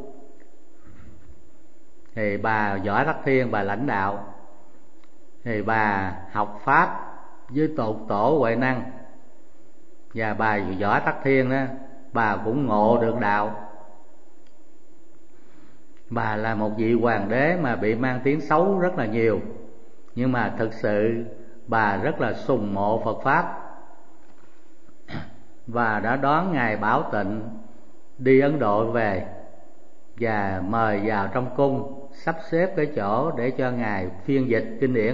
Thì bà Võ Tắc Thiên bà lãnh đạo. Thì bà học pháp với tột tổ Huệ Năng. Và bà Võ Tắc Thiên đó, bà cũng ngộ được đạo. Bà là một vị hoàng đế mà bị mang tiếng xấu rất là nhiều, nhưng mà thực sự bà rất là sùng mộ Phật Pháp. Và đã đón ngài Bảo Tịnh đi Ấn Độ về, và mời vào trong cung, sắp xếp cái chỗ để cho ngài phiên dịch kinh điển.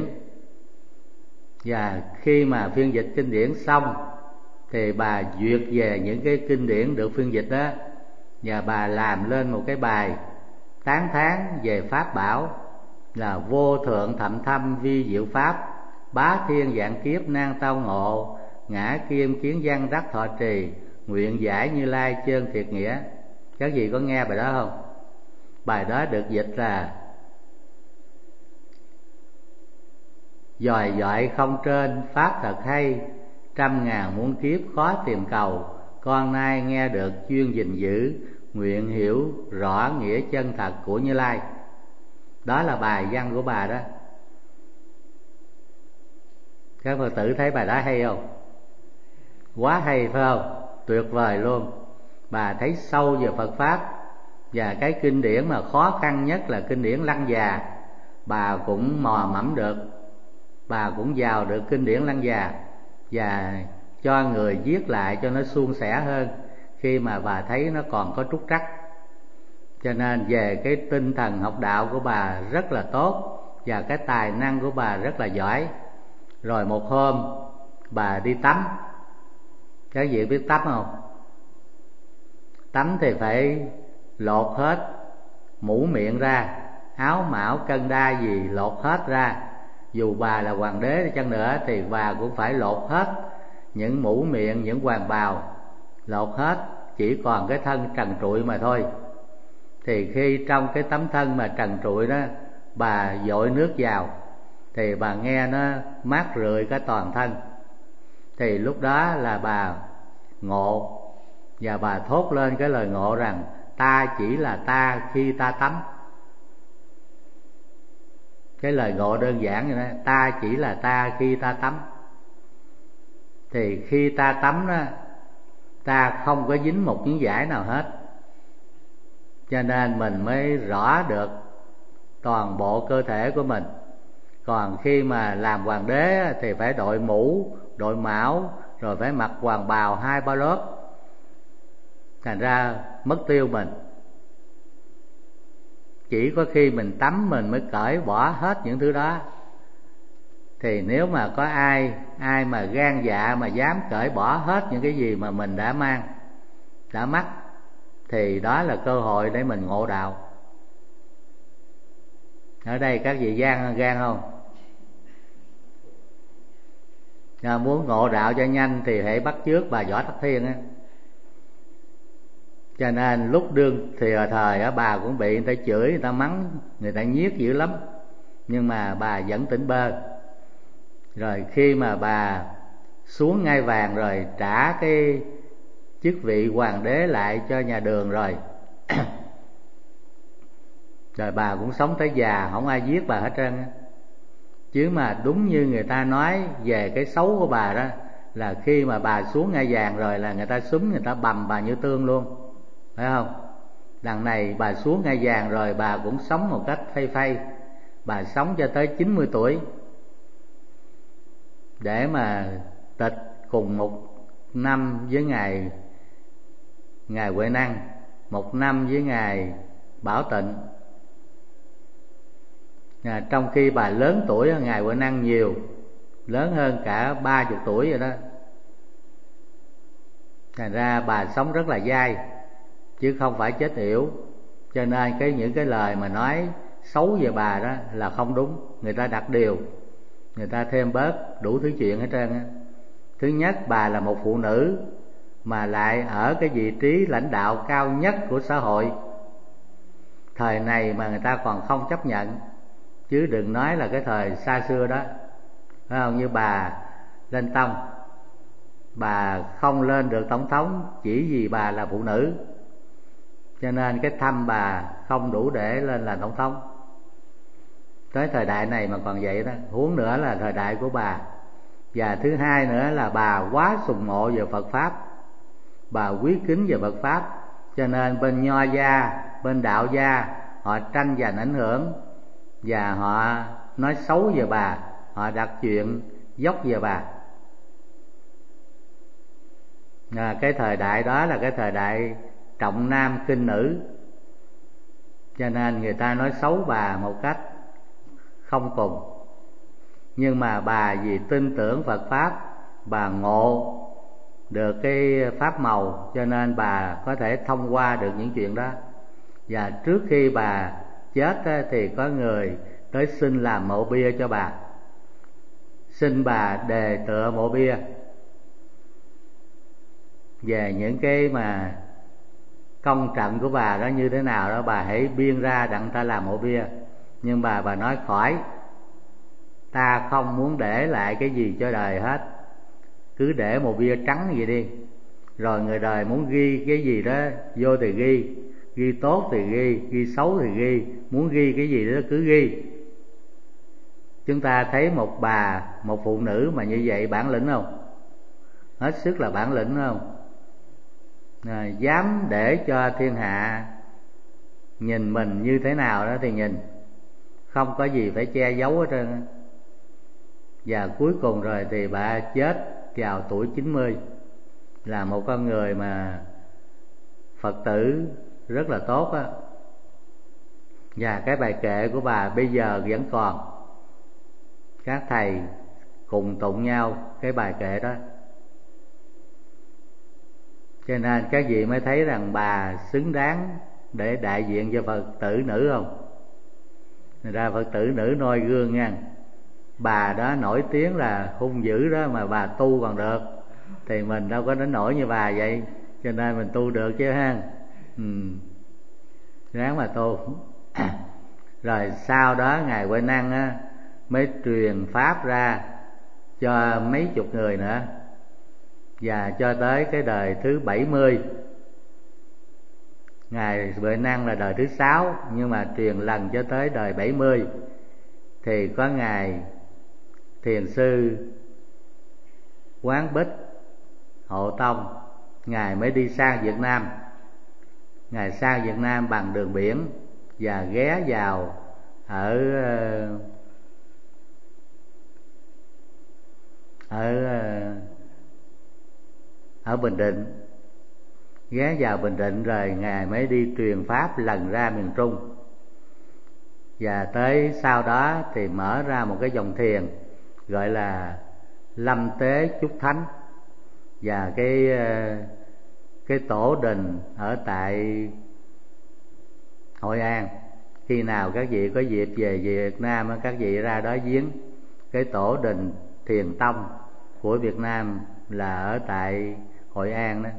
Và khi mà phiên dịch kinh điển xong, thì bà duyệt về những cái kinh điển được phiên dịch đó, và bà làm lên một cái bài tán thán về pháp bảo là vô thượng thậm thâm vi diệu pháp, bá thiên vạn kiếp nan tao ngộ, ngã kim kiến văn đắc thọ trì, nguyện giải Như Lai chân thiệt nghĩa. Các vị có nghe bài đó không? Bài đó được dịch là: dòi dọi không trên pháp thật hay, trăm ngàn muôn kiếp khó tìm cầu, con nay nghe được chuyên gìn giữ, nguyện hiểu rõ nghĩa chân thật của Như Lai. Đó là bài văn của bà đó. Các Phật tử thấy bài đó hay không? Quá hay phải không? Tuyệt vời luôn. Bà thấy sâu về Phật Pháp. Và cái kinh điển mà khó khăn nhất là kinh điển Lăng Già, bà cũng mò mẫm được. bà cũng vào được kinh điển Lăng Già và cho người viết lại cho nó suôn sẻ hơn khi mà bà thấy nó còn có trúc trắc. Cho nên về cái tinh thần học đạo của bà rất là tốt và cái tài năng của bà rất là giỏi. Rồi một hôm bà đi tắm. Các vị biết tắm không? Tắm thì phải lột hết mũ miệng ra, áo mão cân đa gì lột hết ra. Dù bà là hoàng đế đi chăng nữa thì bà cũng phải lột hết những mũ miệng, những hoàng bào, lột hết, chỉ còn cái thân trần trụi mà thôi. Thì khi trong cái tấm thân mà trần trụi đó, bà dội nước vào thì bà nghe nó mát rượi cả toàn thân. Thì lúc đó là bà ngộ, và bà thốt lên cái lời ngộ rằng ta chỉ là ta khi ta tắm. Cái lời ngộ đơn giản như đó, ta chỉ là ta khi ta tắm. Thì khi ta tắm đó, ta không có dính một miếng vải nào hết, cho nên mình mới rõ được toàn bộ cơ thể của mình. Còn khi mà làm hoàng đế thì phải đội mũ, đội mão, rồi phải mặc hoàng bào hai ba lớp, thành ra mất tiêu mình. Chỉ có khi mình tắm mình mới cởi bỏ hết những thứ đó. Thì nếu mà có ai ai mà gan dạ mà dám cởi bỏ hết những cái gì mà mình đã mang, đã mắc, thì đó là cơ hội để mình ngộ đạo. Ở đây các vị gan gan không? À, muốn ngộ đạo cho nhanh thì hãy bắt chước bà Võ Tắc Thiên á. Cho nên lúc đương thì thời á, bà cũng bị người ta chửi, người ta mắng, người ta nhiếc dữ lắm, nhưng mà bà vẫn tỉnh bơ. Rồi khi mà bà xuống ngai vàng rồi trả cái chức vị hoàng đế lại cho nhà Đường rồi rồi bà cũng sống tới già, không ai giết bà hết trơn á. Chứ mà đúng như người ta nói về cái xấu của bà đó, là khi mà bà xuống ngai vàng rồi là người ta súm, người ta bầm bà như tương luôn, phải không? Đằng này bà xuống ngai vàng rồi bà cũng sống một cách phây phây. Bà sống cho tới chín mươi tuổi để mà tịch cùng một năm với ngài ngài Huệ Năng, một năm với ngài Bảo Tịnh. À, trong khi bà lớn tuổi hơn ngài Huệ Năng nhiều, lớn hơn cả ba chục tuổi vậy đó. Thành ra bà sống rất là dai, chứ không phải chết yểu. Cho nên cái những cái lời mà nói xấu về bà đó là không đúng. Người ta đặt điều, người ta thêm bớt đủ thứ chuyện hết trơn á. Thứ nhất, bà là một phụ nữ mà lại ở cái vị trí lãnh đạo cao nhất của xã hội thời này mà người ta còn không chấp nhận, chứ đừng nói là cái thời xa xưa đó, phải không? Như bà Lên Tông, bà không lên được tổng thống chỉ vì bà là phụ nữ, cho nên cái thăm bà không đủ để lên làm tổng thống. Tới thời đại này mà còn vậy đó, huống nữa là thời đại của bà. Và thứ hai nữa là bà quá sùng mộ về Phật Pháp, bà quý kính về Phật Pháp, cho nên bên Nho gia, bên Đạo gia họ tranh giành ảnh hưởng, và họ nói xấu về bà, họ đặt chuyện dốc về bà. À, cái thời đại đó là cái thời đại trọng nam khinh nữ, cho nên người ta nói xấu bà một cách không cùng. Nhưng mà bà vì tin tưởng Phật Pháp, bà ngộ được cái pháp màu, cho nên bà có thể thông qua được những chuyện đó. Và trước khi bà chết thì có người tới xin làm mộ bia cho bà, xin bà đề tựa mộ bia về những cái mà công trận của bà đó như thế nào đó, bà hãy biên ra đặng ta làm mộ bia. Nhưng bà bà nói khỏi, ta không muốn để lại cái gì cho đời hết, cứ để mộ bia trắng vậy đi, rồi người đời muốn ghi cái gì đó vô thì ghi, ghi tốt thì ghi, ghi xấu thì ghi, muốn ghi cái gì đó cứ ghi. Chúng ta thấy một bà, một phụ nữ mà như vậy bản lĩnh không? Hết sức là bản lĩnh, không? À, dám để cho thiên hạ nhìn mình như thế nào đó thì nhìn, không có gì phải che giấu hết trơn. Và cuối cùng rồi thì bà chết vào tuổi chín mươi, là một con người mà Phật tử rất là tốt á. Và cái bài kệ của bà bây giờ vẫn còn, các thầy cùng tụng nhau cái bài kệ đó. Cho nên các vị mới thấy rằng bà xứng đáng để đại diện cho Phật tử nữ không? Thành ra Phật tử nữ noi gương nha. Bà đó nổi tiếng là hung dữ đó, mà bà tu còn được, thì mình đâu có đến nổi như bà vậy. Cho nên mình tu được chứ ha. Ừ. Ráng mà tu. Rồi sau đó Ngài Huệ Năng á, mới truyền pháp ra cho mấy chục người nữa. Và cho tới cái đời thứ bảy mươi, Ngài Huệ Năng là đời thứ sáu, nhưng mà truyền lần cho tới đời bảy mươi thì có Ngài Thiền sư Quán Bích Hộ Tông, Ngài mới đi sang Việt Nam. Ngài sang Việt Nam bằng đường biển và ghé vào ở ở ở Bình Định, ghé vào Bình Định rồi Ngài mới đi truyền pháp lần ra miền Trung. Và tới sau đó thì mở ra một cái dòng thiền gọi là Lâm Tế Chúc Thánh. Và cái cái tổ đình ở tại Hội An, khi nào các vị có dịp về Việt Nam, các vị ra đó viếng cái tổ đình Thiền Tông của Việt Nam là ở tại Hội An đó.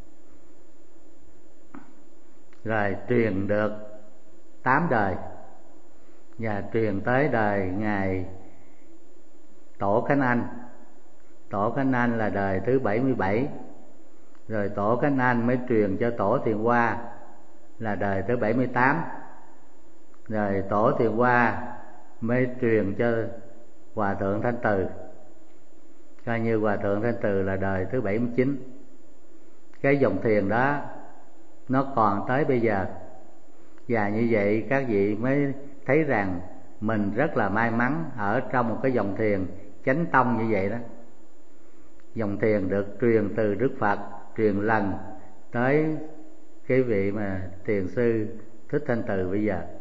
Rồi truyền được tám đời, và truyền tới đời Ngài Tổ Khánh Anh. Tổ Khánh Anh là đời thứ bảy mươi bảy. Rồi Tổ Khánh Anh mới truyền cho Tổ Thiền Hoa là đời thứ bảy mươi tám. Rồi Tổ Thiền Hoa mới truyền cho Hòa Thượng Thanh Từ, coi như Hòa Thượng Thanh Từ là đời thứ bảy mươi chín. Cái dòng thiền đó nó còn tới bây giờ. Và như vậy các vị mới thấy rằng mình rất là may mắn ở trong một cái dòng thiền chánh tông như vậy đó. Dòng thiền được truyền từ Đức Phật, truyền lần tới cái vị mà thiền sư Thích Thanh Từ bây giờ.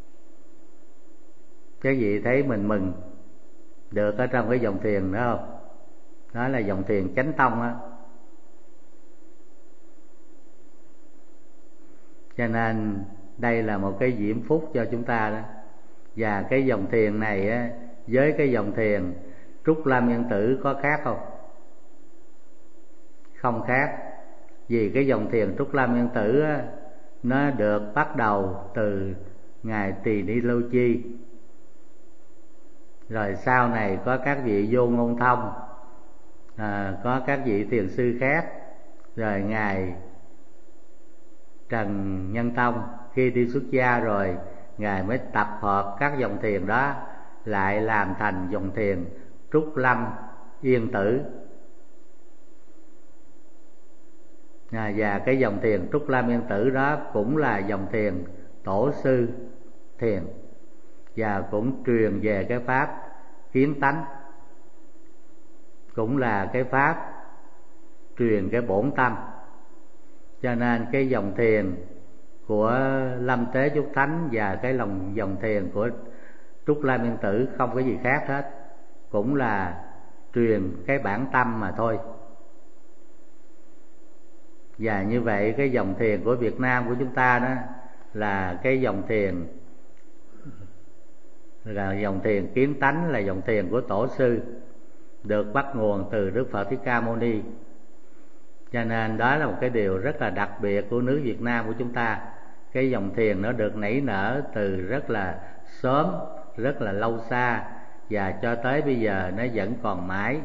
Các vị thấy mình mừng được ở trong cái dòng thiền đó không? Đó là dòng thiền chánh tông á. Cho nên đây là một cái diễm phúc cho chúng ta đó. Và cái dòng thiền này á, với cái dòng thiền Trúc Lâm Yên Tử có khác không? Không khác. Vì cái dòng thiền Trúc Lâm Yên Tử á, nó được bắt đầu từ Ngài Tỳ Ni Lưu Chi. Rồi sau này có các vị Vô Ngôn Thông, à, có các vị thiền sư khác. Rồi Ngài Trần Nhân Tông khi đi xuất gia rồi, Ngài mới tập hợp các dòng thiền đó lại làm thành dòng thiền Trúc Lâm Yên Tử. À, và cái dòng thiền Trúc Lâm Yên Tử đó cũng là dòng thiền tổ sư thiền, và cũng truyền về cái pháp kiến tánh, cũng là cái pháp truyền cái bổn tâm. Cho nên cái dòng thiền của Lâm Tế Chúc Thánh và cái lòng dòng thiền của Trúc Lâm Yên Tử không có gì khác hết, cũng là truyền cái bản tâm mà thôi. Và như vậy cái dòng thiền của Việt Nam của chúng ta đó là cái dòng thiền là dòng thiền kiến tánh, là dòng thiền của tổ sư, được bắt nguồn từ Đức Phật Thích Ca Mâu Ni. Cho nên đó là một cái điều rất là đặc biệt của nước Việt Nam của chúng ta. Cái dòng thiền nó được nảy nở từ rất là sớm, rất là lâu xa, và cho tới bây giờ nó vẫn còn mãi.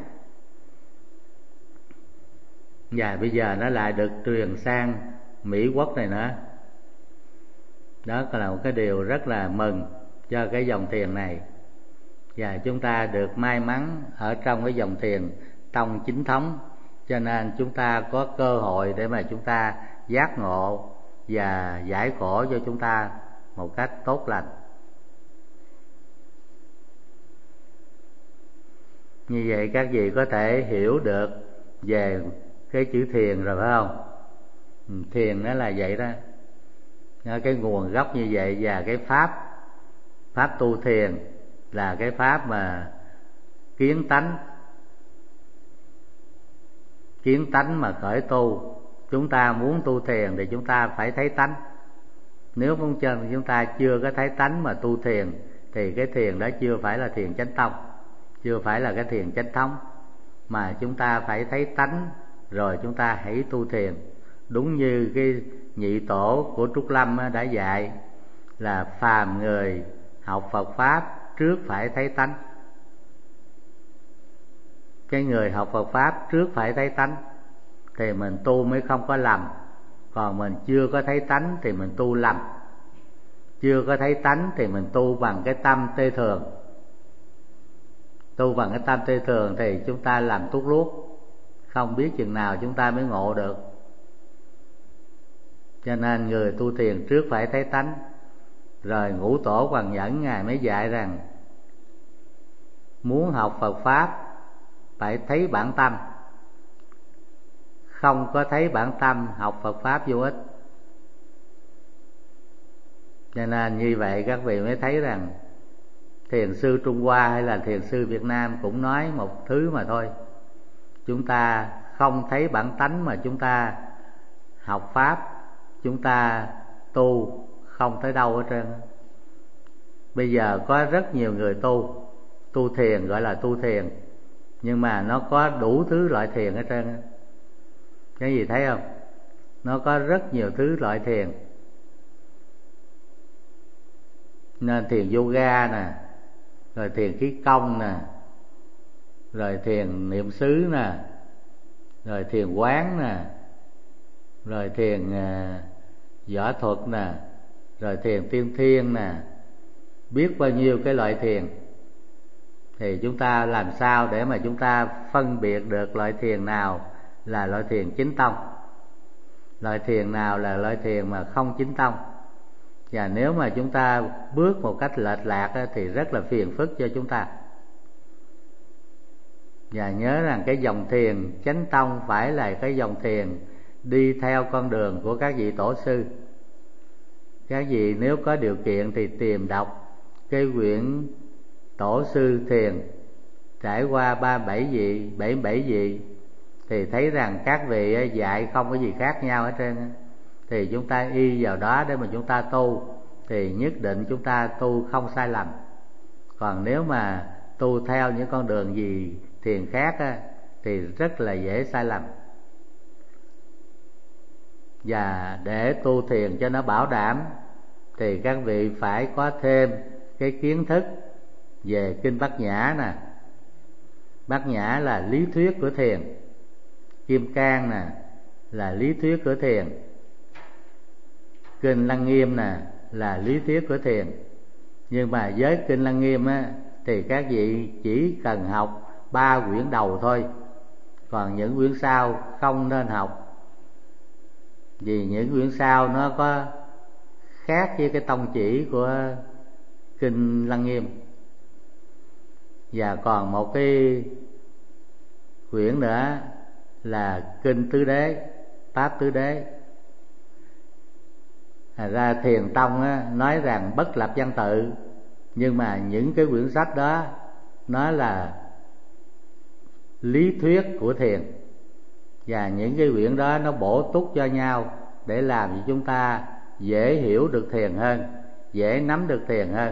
Và bây giờ nó lại được truyền sang Mỹ Quốc này nữa. Đó là một cái điều rất là mừng cho cái dòng thiền này. Và chúng ta được may mắn ở trong cái dòng thiền tông chính thống, cho nên chúng ta có cơ hội để mà chúng ta giác ngộ và giải khổ cho chúng ta một cách tốt lành. Như vậy các vị có thể hiểu được về cái chữ thiền rồi phải không? Ừ, thiền nó là vậy đó. Cái nguồn gốc như vậy, và cái pháp pháp tu thiền là cái pháp mà kiến tánh kiến tánh mà khởi tu. Chúng ta muốn tu thiền thì chúng ta phải thấy tánh. Nếu không chân chúng ta chưa có thấy tánh mà tu thiền thì cái thiền đó chưa phải là thiền chánh tông, chưa phải là cái thiền chánh thống, mà chúng ta phải thấy tánh rồi chúng ta hãy tu thiền. Đúng như cái nhị tổ của Trúc Lâm đã dạy là phàm người học Phật pháp trước phải thấy tánh. Cái người học Phật pháp trước phải thấy tánh thì mình tu mới không có lầm. Còn mình chưa có thấy tánh thì mình tu lầm. Chưa có thấy tánh thì mình tu bằng cái tâm tê thường. Tu bằng cái tâm tê thường thì chúng ta làm tuốt luốt, không biết chừng nào chúng ta mới ngộ được. Cho nên người tu thiền trước phải thấy tánh. Rồi Ngũ Tổ Hoằng Nhẫn Ngài mới dạy rằng muốn học Phật pháp phải thấy bản tâm. Không có thấy bản tâm học Phật pháp vô ích. Cho nên như vậy các vị mới thấy rằng thiền sư Trung Hoa hay là thiền sư Việt Nam cũng nói một thứ mà thôi. Chúng ta không thấy bản tánh mà chúng ta học pháp, chúng ta tu không tới đâu hết trơn. Bây giờ có rất nhiều người tu tu thiền gọi là tu thiền, nhưng mà nó có đủ thứ loại thiền hết trơn. Cái gì thấy không? Nó có rất nhiều thứ loại thiền. Nên thiền yoga nè, rồi thiền khí công nè, rồi thiền niệm xứ nè, rồi thiền quán nè, rồi thiền uh, võ thuật nè, rồi thiền tiên thiên nè, biết bao nhiêu cái loại thiền. Thì chúng ta làm sao để mà chúng ta phân biệt được loại thiền nào là loại thiền chính tông, loại thiền nào là loại thiền mà không chính tông. Và nếu mà chúng ta bước một cách lệch lạc thì rất là phiền phức cho chúng ta. Và nhớ rằng cái dòng thiền chánh tông phải là cái dòng thiền đi theo con đường của các vị tổ sư. Các vị nếu có điều kiện thì tìm đọc cái quyển Tổ sư thiền trải qua ba bảy vị, bảy bảy vị, thì thấy rằng các vị dạy không có gì khác nhau hết trơn. Thì chúng ta y vào đó để mà chúng ta tu thì nhất định chúng ta tu không sai lầm. Còn nếu mà tu theo những con đường gì thiền khác á, thì rất là dễ sai lầm. Và để tu thiền cho nó bảo đảm thì các vị phải có thêm cái kiến thức về kinh Bát Nhã nè. Bát Nhã là lý thuyết của thiền. Kim Cang nè là lý thuyết của thiền. Kinh Lăng Nghiêm nè là lý thuyết của thiền. Nhưng mà với kinh Lăng Nghiêm á, thì các vị chỉ cần học ba quyển đầu thôi, còn những quyển sau không nên học. Vì những quyển sau nó có khác với cái tông chỉ của kinh Lăng Nghiêm. Và còn một cái quyển nữa là kinh Tứ Đế, Pháp Tứ Đế. Thành ra Thiền Tông á, nói rằng bất lập văn tự, nhưng mà những cái quyển sách đó nó là lý thuyết của thiền. Và những cái quyển đó nó bổ túc cho nhau để làm cho chúng ta dễ hiểu được thiền hơn, dễ nắm được thiền hơn.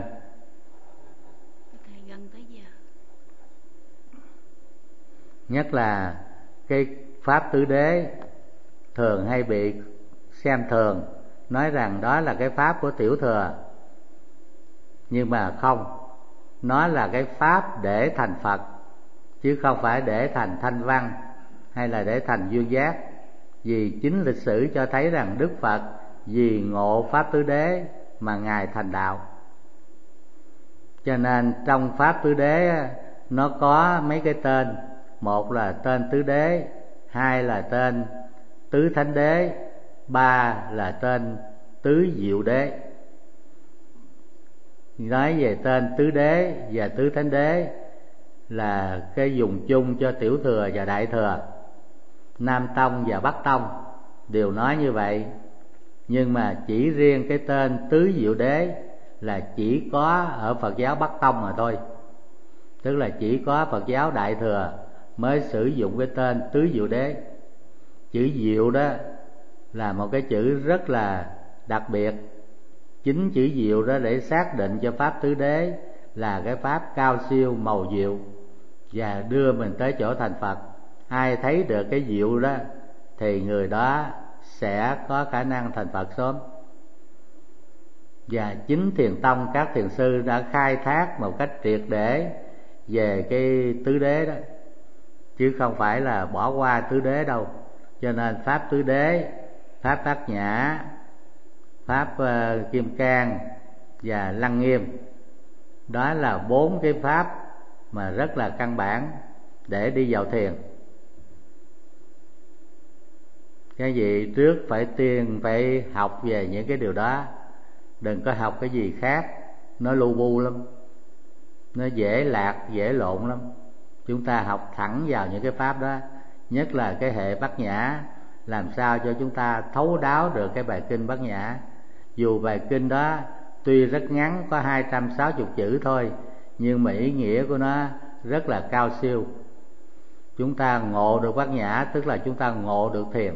Nhất là cái Pháp Tứ Đế thường hay bị xem thường, nói rằng đó là cái pháp của tiểu thừa. Nhưng mà không, nó là cái pháp để thành Phật, chứ không phải để thành thanh văn hay là để thành duyên giác. Vì chính lịch sử cho thấy rằng Đức Phật vì ngộ Pháp Tứ Đế mà Ngài thành đạo. Cho nên trong Pháp Tứ Đế nó có mấy cái tên. Một là tên Tứ Đế, hai là tên Tứ Thánh Đế, ba là tên Tứ Diệu Đế. Nói về tên Tứ Đế và Tứ Thánh Đế là cái dùng chung cho tiểu thừa và đại thừa, Nam Tông và Bắc Tông đều nói như vậy. Nhưng mà chỉ riêng cái tên Tứ Diệu Đế là chỉ có ở Phật giáo Bắc Tông mà thôi. Tức là chỉ có Phật giáo Đại Thừa mới sử dụng cái tên Tứ Diệu Đế. Chữ Diệu đó là một cái chữ rất là đặc biệt. Chính chữ Diệu đó để xác định cho Pháp Tứ Đế là cái Pháp cao siêu màu diệu và đưa mình tới chỗ thành Phật. Ai thấy được cái diệu đó thì người đó sẽ có khả năng thành Phật sớm. Và chính Thiền Tông, các thiền sư đã khai thác một cách triệt để về cái tứ đế đó, chứ không phải là bỏ qua tứ đế đâu. Cho nên Pháp Tứ Đế, Pháp Bát Nhã, Pháp uh, Kim Cang và Lăng Nghiêm, đó là bốn cái Pháp mà rất là căn bản để đi vào thiền. Cái gì trước phải tiên phải học về những cái điều đó, đừng có học cái gì khác, nó lu bu lắm, nó dễ lạc dễ lộn lắm. Chúng ta học thẳng vào những cái pháp đó, nhất là cái hệ Bát Nhã, làm sao cho chúng ta thấu đáo được cái bài kinh Bát Nhã. Dù bài kinh đó tuy rất ngắn, có hai trăm sáu mươi chữ thôi, nhưng mà ý nghĩa của nó rất là cao siêu. Chúng ta ngộ được Bát Nhã tức là chúng ta ngộ được thiền.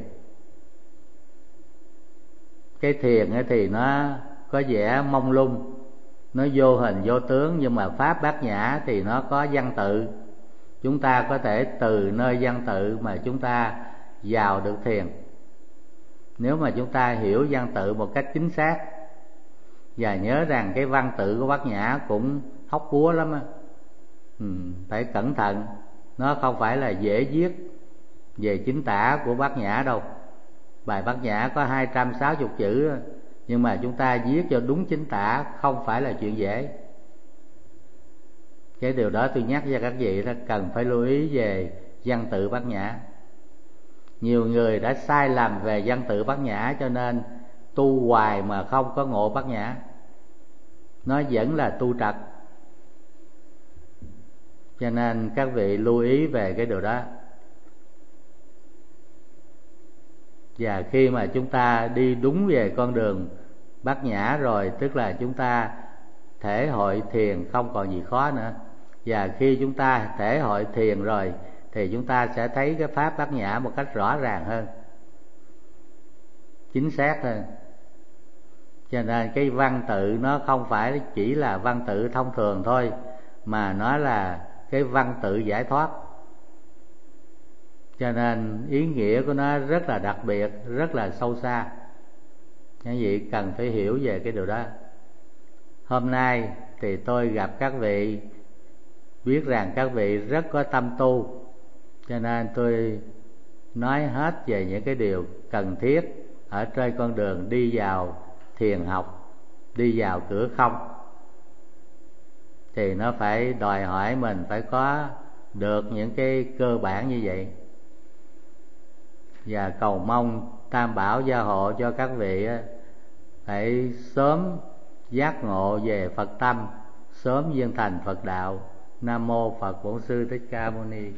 Cái thiền ấy thì nó có vẻ mông lung, nó vô hình vô tướng, nhưng mà Pháp Bát Nhã thì nó có văn tự. Chúng ta có thể từ nơi văn tự mà chúng ta vào được thiền. Nếu mà chúng ta hiểu văn tự một cách chính xác, và nhớ rằng cái văn tự của Bát Nhã cũng hóc búa lắm á, ừ, phải cẩn thận. Nó không phải là dễ viết về chính tả của Bát Nhã đâu. Bài Bát Nhã có hai trăm sáu mươi chữ, nhưng mà chúng ta viết cho đúng chính tả không phải là chuyện dễ. Cái điều đó tôi nhắc cho các vị là cần phải lưu ý về văn tự Bát Nhã. Nhiều người đã sai lầm về văn tự Bát Nhã, cho nên tu hoài mà không có ngộ Bát Nhã, nó vẫn là tu trật. Cho nên các vị lưu ý về cái điều đó. Và khi mà chúng ta đi đúng về con đường Bát Nhã rồi, tức là chúng ta thể hội thiền không còn gì khó nữa. Và khi chúng ta thể hội thiền rồi thì chúng ta sẽ thấy cái Pháp Bát Nhã một cách rõ ràng hơn, chính xác hơn. Cho nên cái văn tự nó không phải chỉ là văn tự thông thường thôi, mà nó là cái văn tự giải thoát. Cho nên ý nghĩa của nó rất là đặc biệt, rất là sâu xa. Các vị cần phải hiểu về cái điều đó. Hôm nay thì tôi gặp các vị, biết rằng các vị rất có tâm tu, cho nên tôi nói hết về những cái điều cần thiết ở trên con đường đi vào thiền học, đi vào cửa không. Thì nó phải đòi hỏi mình phải có được những cái cơ bản như vậy. Và cầu mong Tam Bảo gia hộ cho các vị phải sớm giác ngộ về Phật tâm, sớm viên thành Phật đạo. Nam mô Phật Bổn Sư Thích Ca Mâu Ni.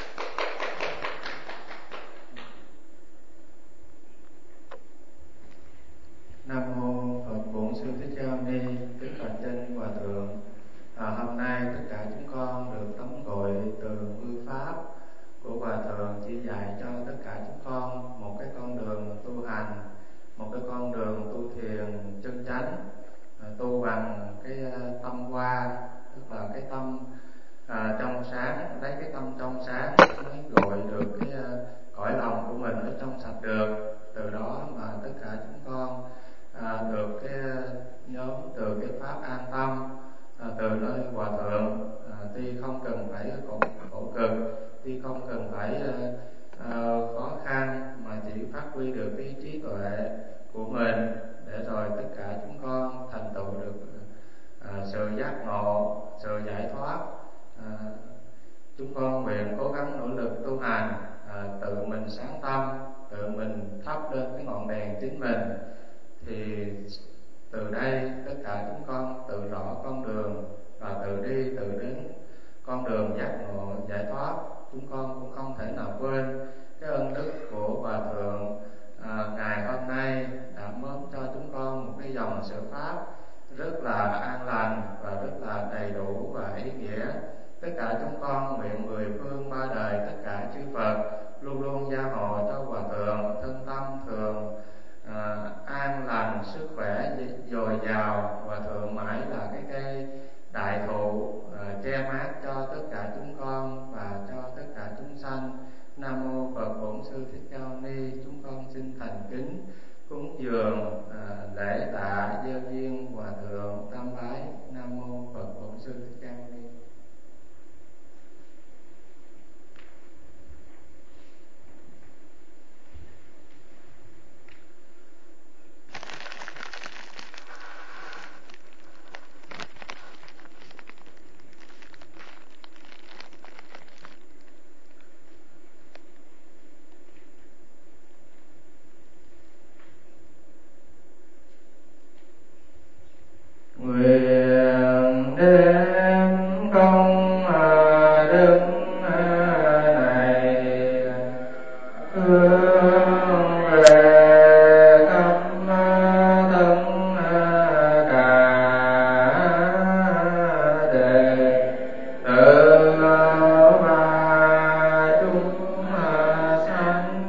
Nam mô Phật Bổn Sư Thích Ca Mâu Ni. Kính bạch trên Hòa thượng, à, hôm nay tất cả chúng con được tống gọi từ mưu pháp của Hòa thượng chỉ dạy cho tất cả chúng con một cái con đường tu hành, một cái con đường tu thiền chân chánh, à, tu bằng cái tâm hoa, tức là cái tâm à, trong sáng. Lấy cái tâm trong sáng mới gọi được cái uh, cõi lòng của mình ở trong sạch được. Từ đó mà tất cả chúng con à, được cái nhóm từ cái pháp an tâm, à, từ nơi Hòa thượng, à, tuy không cần phải khổ, khổ cực, tuy không cần phải uh, uh, khó khăn, mà chỉ phát huy được cái trí tuệ của mình, để rồi tất cả chúng con thành tựu được uh, sự giác ngộ, sự giải thoát. À, chúng con nguyện cố gắng nỗ lực tu hành, à, tự mình sáng tâm, tự mình thắp lên cái ngọn đèn chính mình, thì từ đây tất cả chúng con tự rõ con đường và tự đi tự đến con đường giác ngộ giải thoát, chúng con cũng không thể nào quên cái ân đức của Hòa Thượng à, ngày hôm nay đã mớm cho chúng con một cái dòng sự pháp rất là an lành và rất là đầy đủ và ý nghĩa. Tất cả chúng con nguyện mười phương ba đời tất cả chư Phật luôn luôn gia hộ cho Hòa Thượng thân tâm thường à, an lành, sức khỏe dồi dào. Hòa Thượng mãi là cái cây đại thụ à, che mát cho tất cả chúng con và cho tất cả chúng sanh. Nam mô Phật Bổn Sư Thích Ca Mâu Ni. Chúng con xin thành kính cúng dường à, lễ tạ gieo duyên Hòa Thượng tam bái. Nam mô Phật Bổn Sư Thích Ca Mâu Ni. Nguyện đem công đức này hướng về khắp tất cả đệ tử và chúng sanh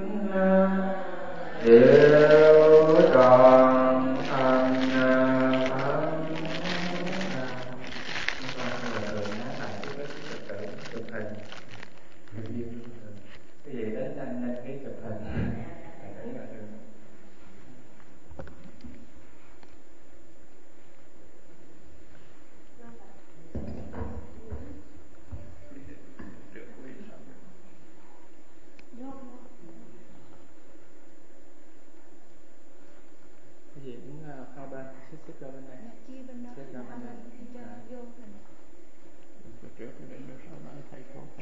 hiểu trọn thành Phật. Chụp hình, cái gì đến nhanh nhanh cái chụp hình. Cái gì cũng hai bên, xích xích ra bên này. Chia bên đó. Xích ra bên này. Vô hình. Trước trước để được sau đó thầy cô.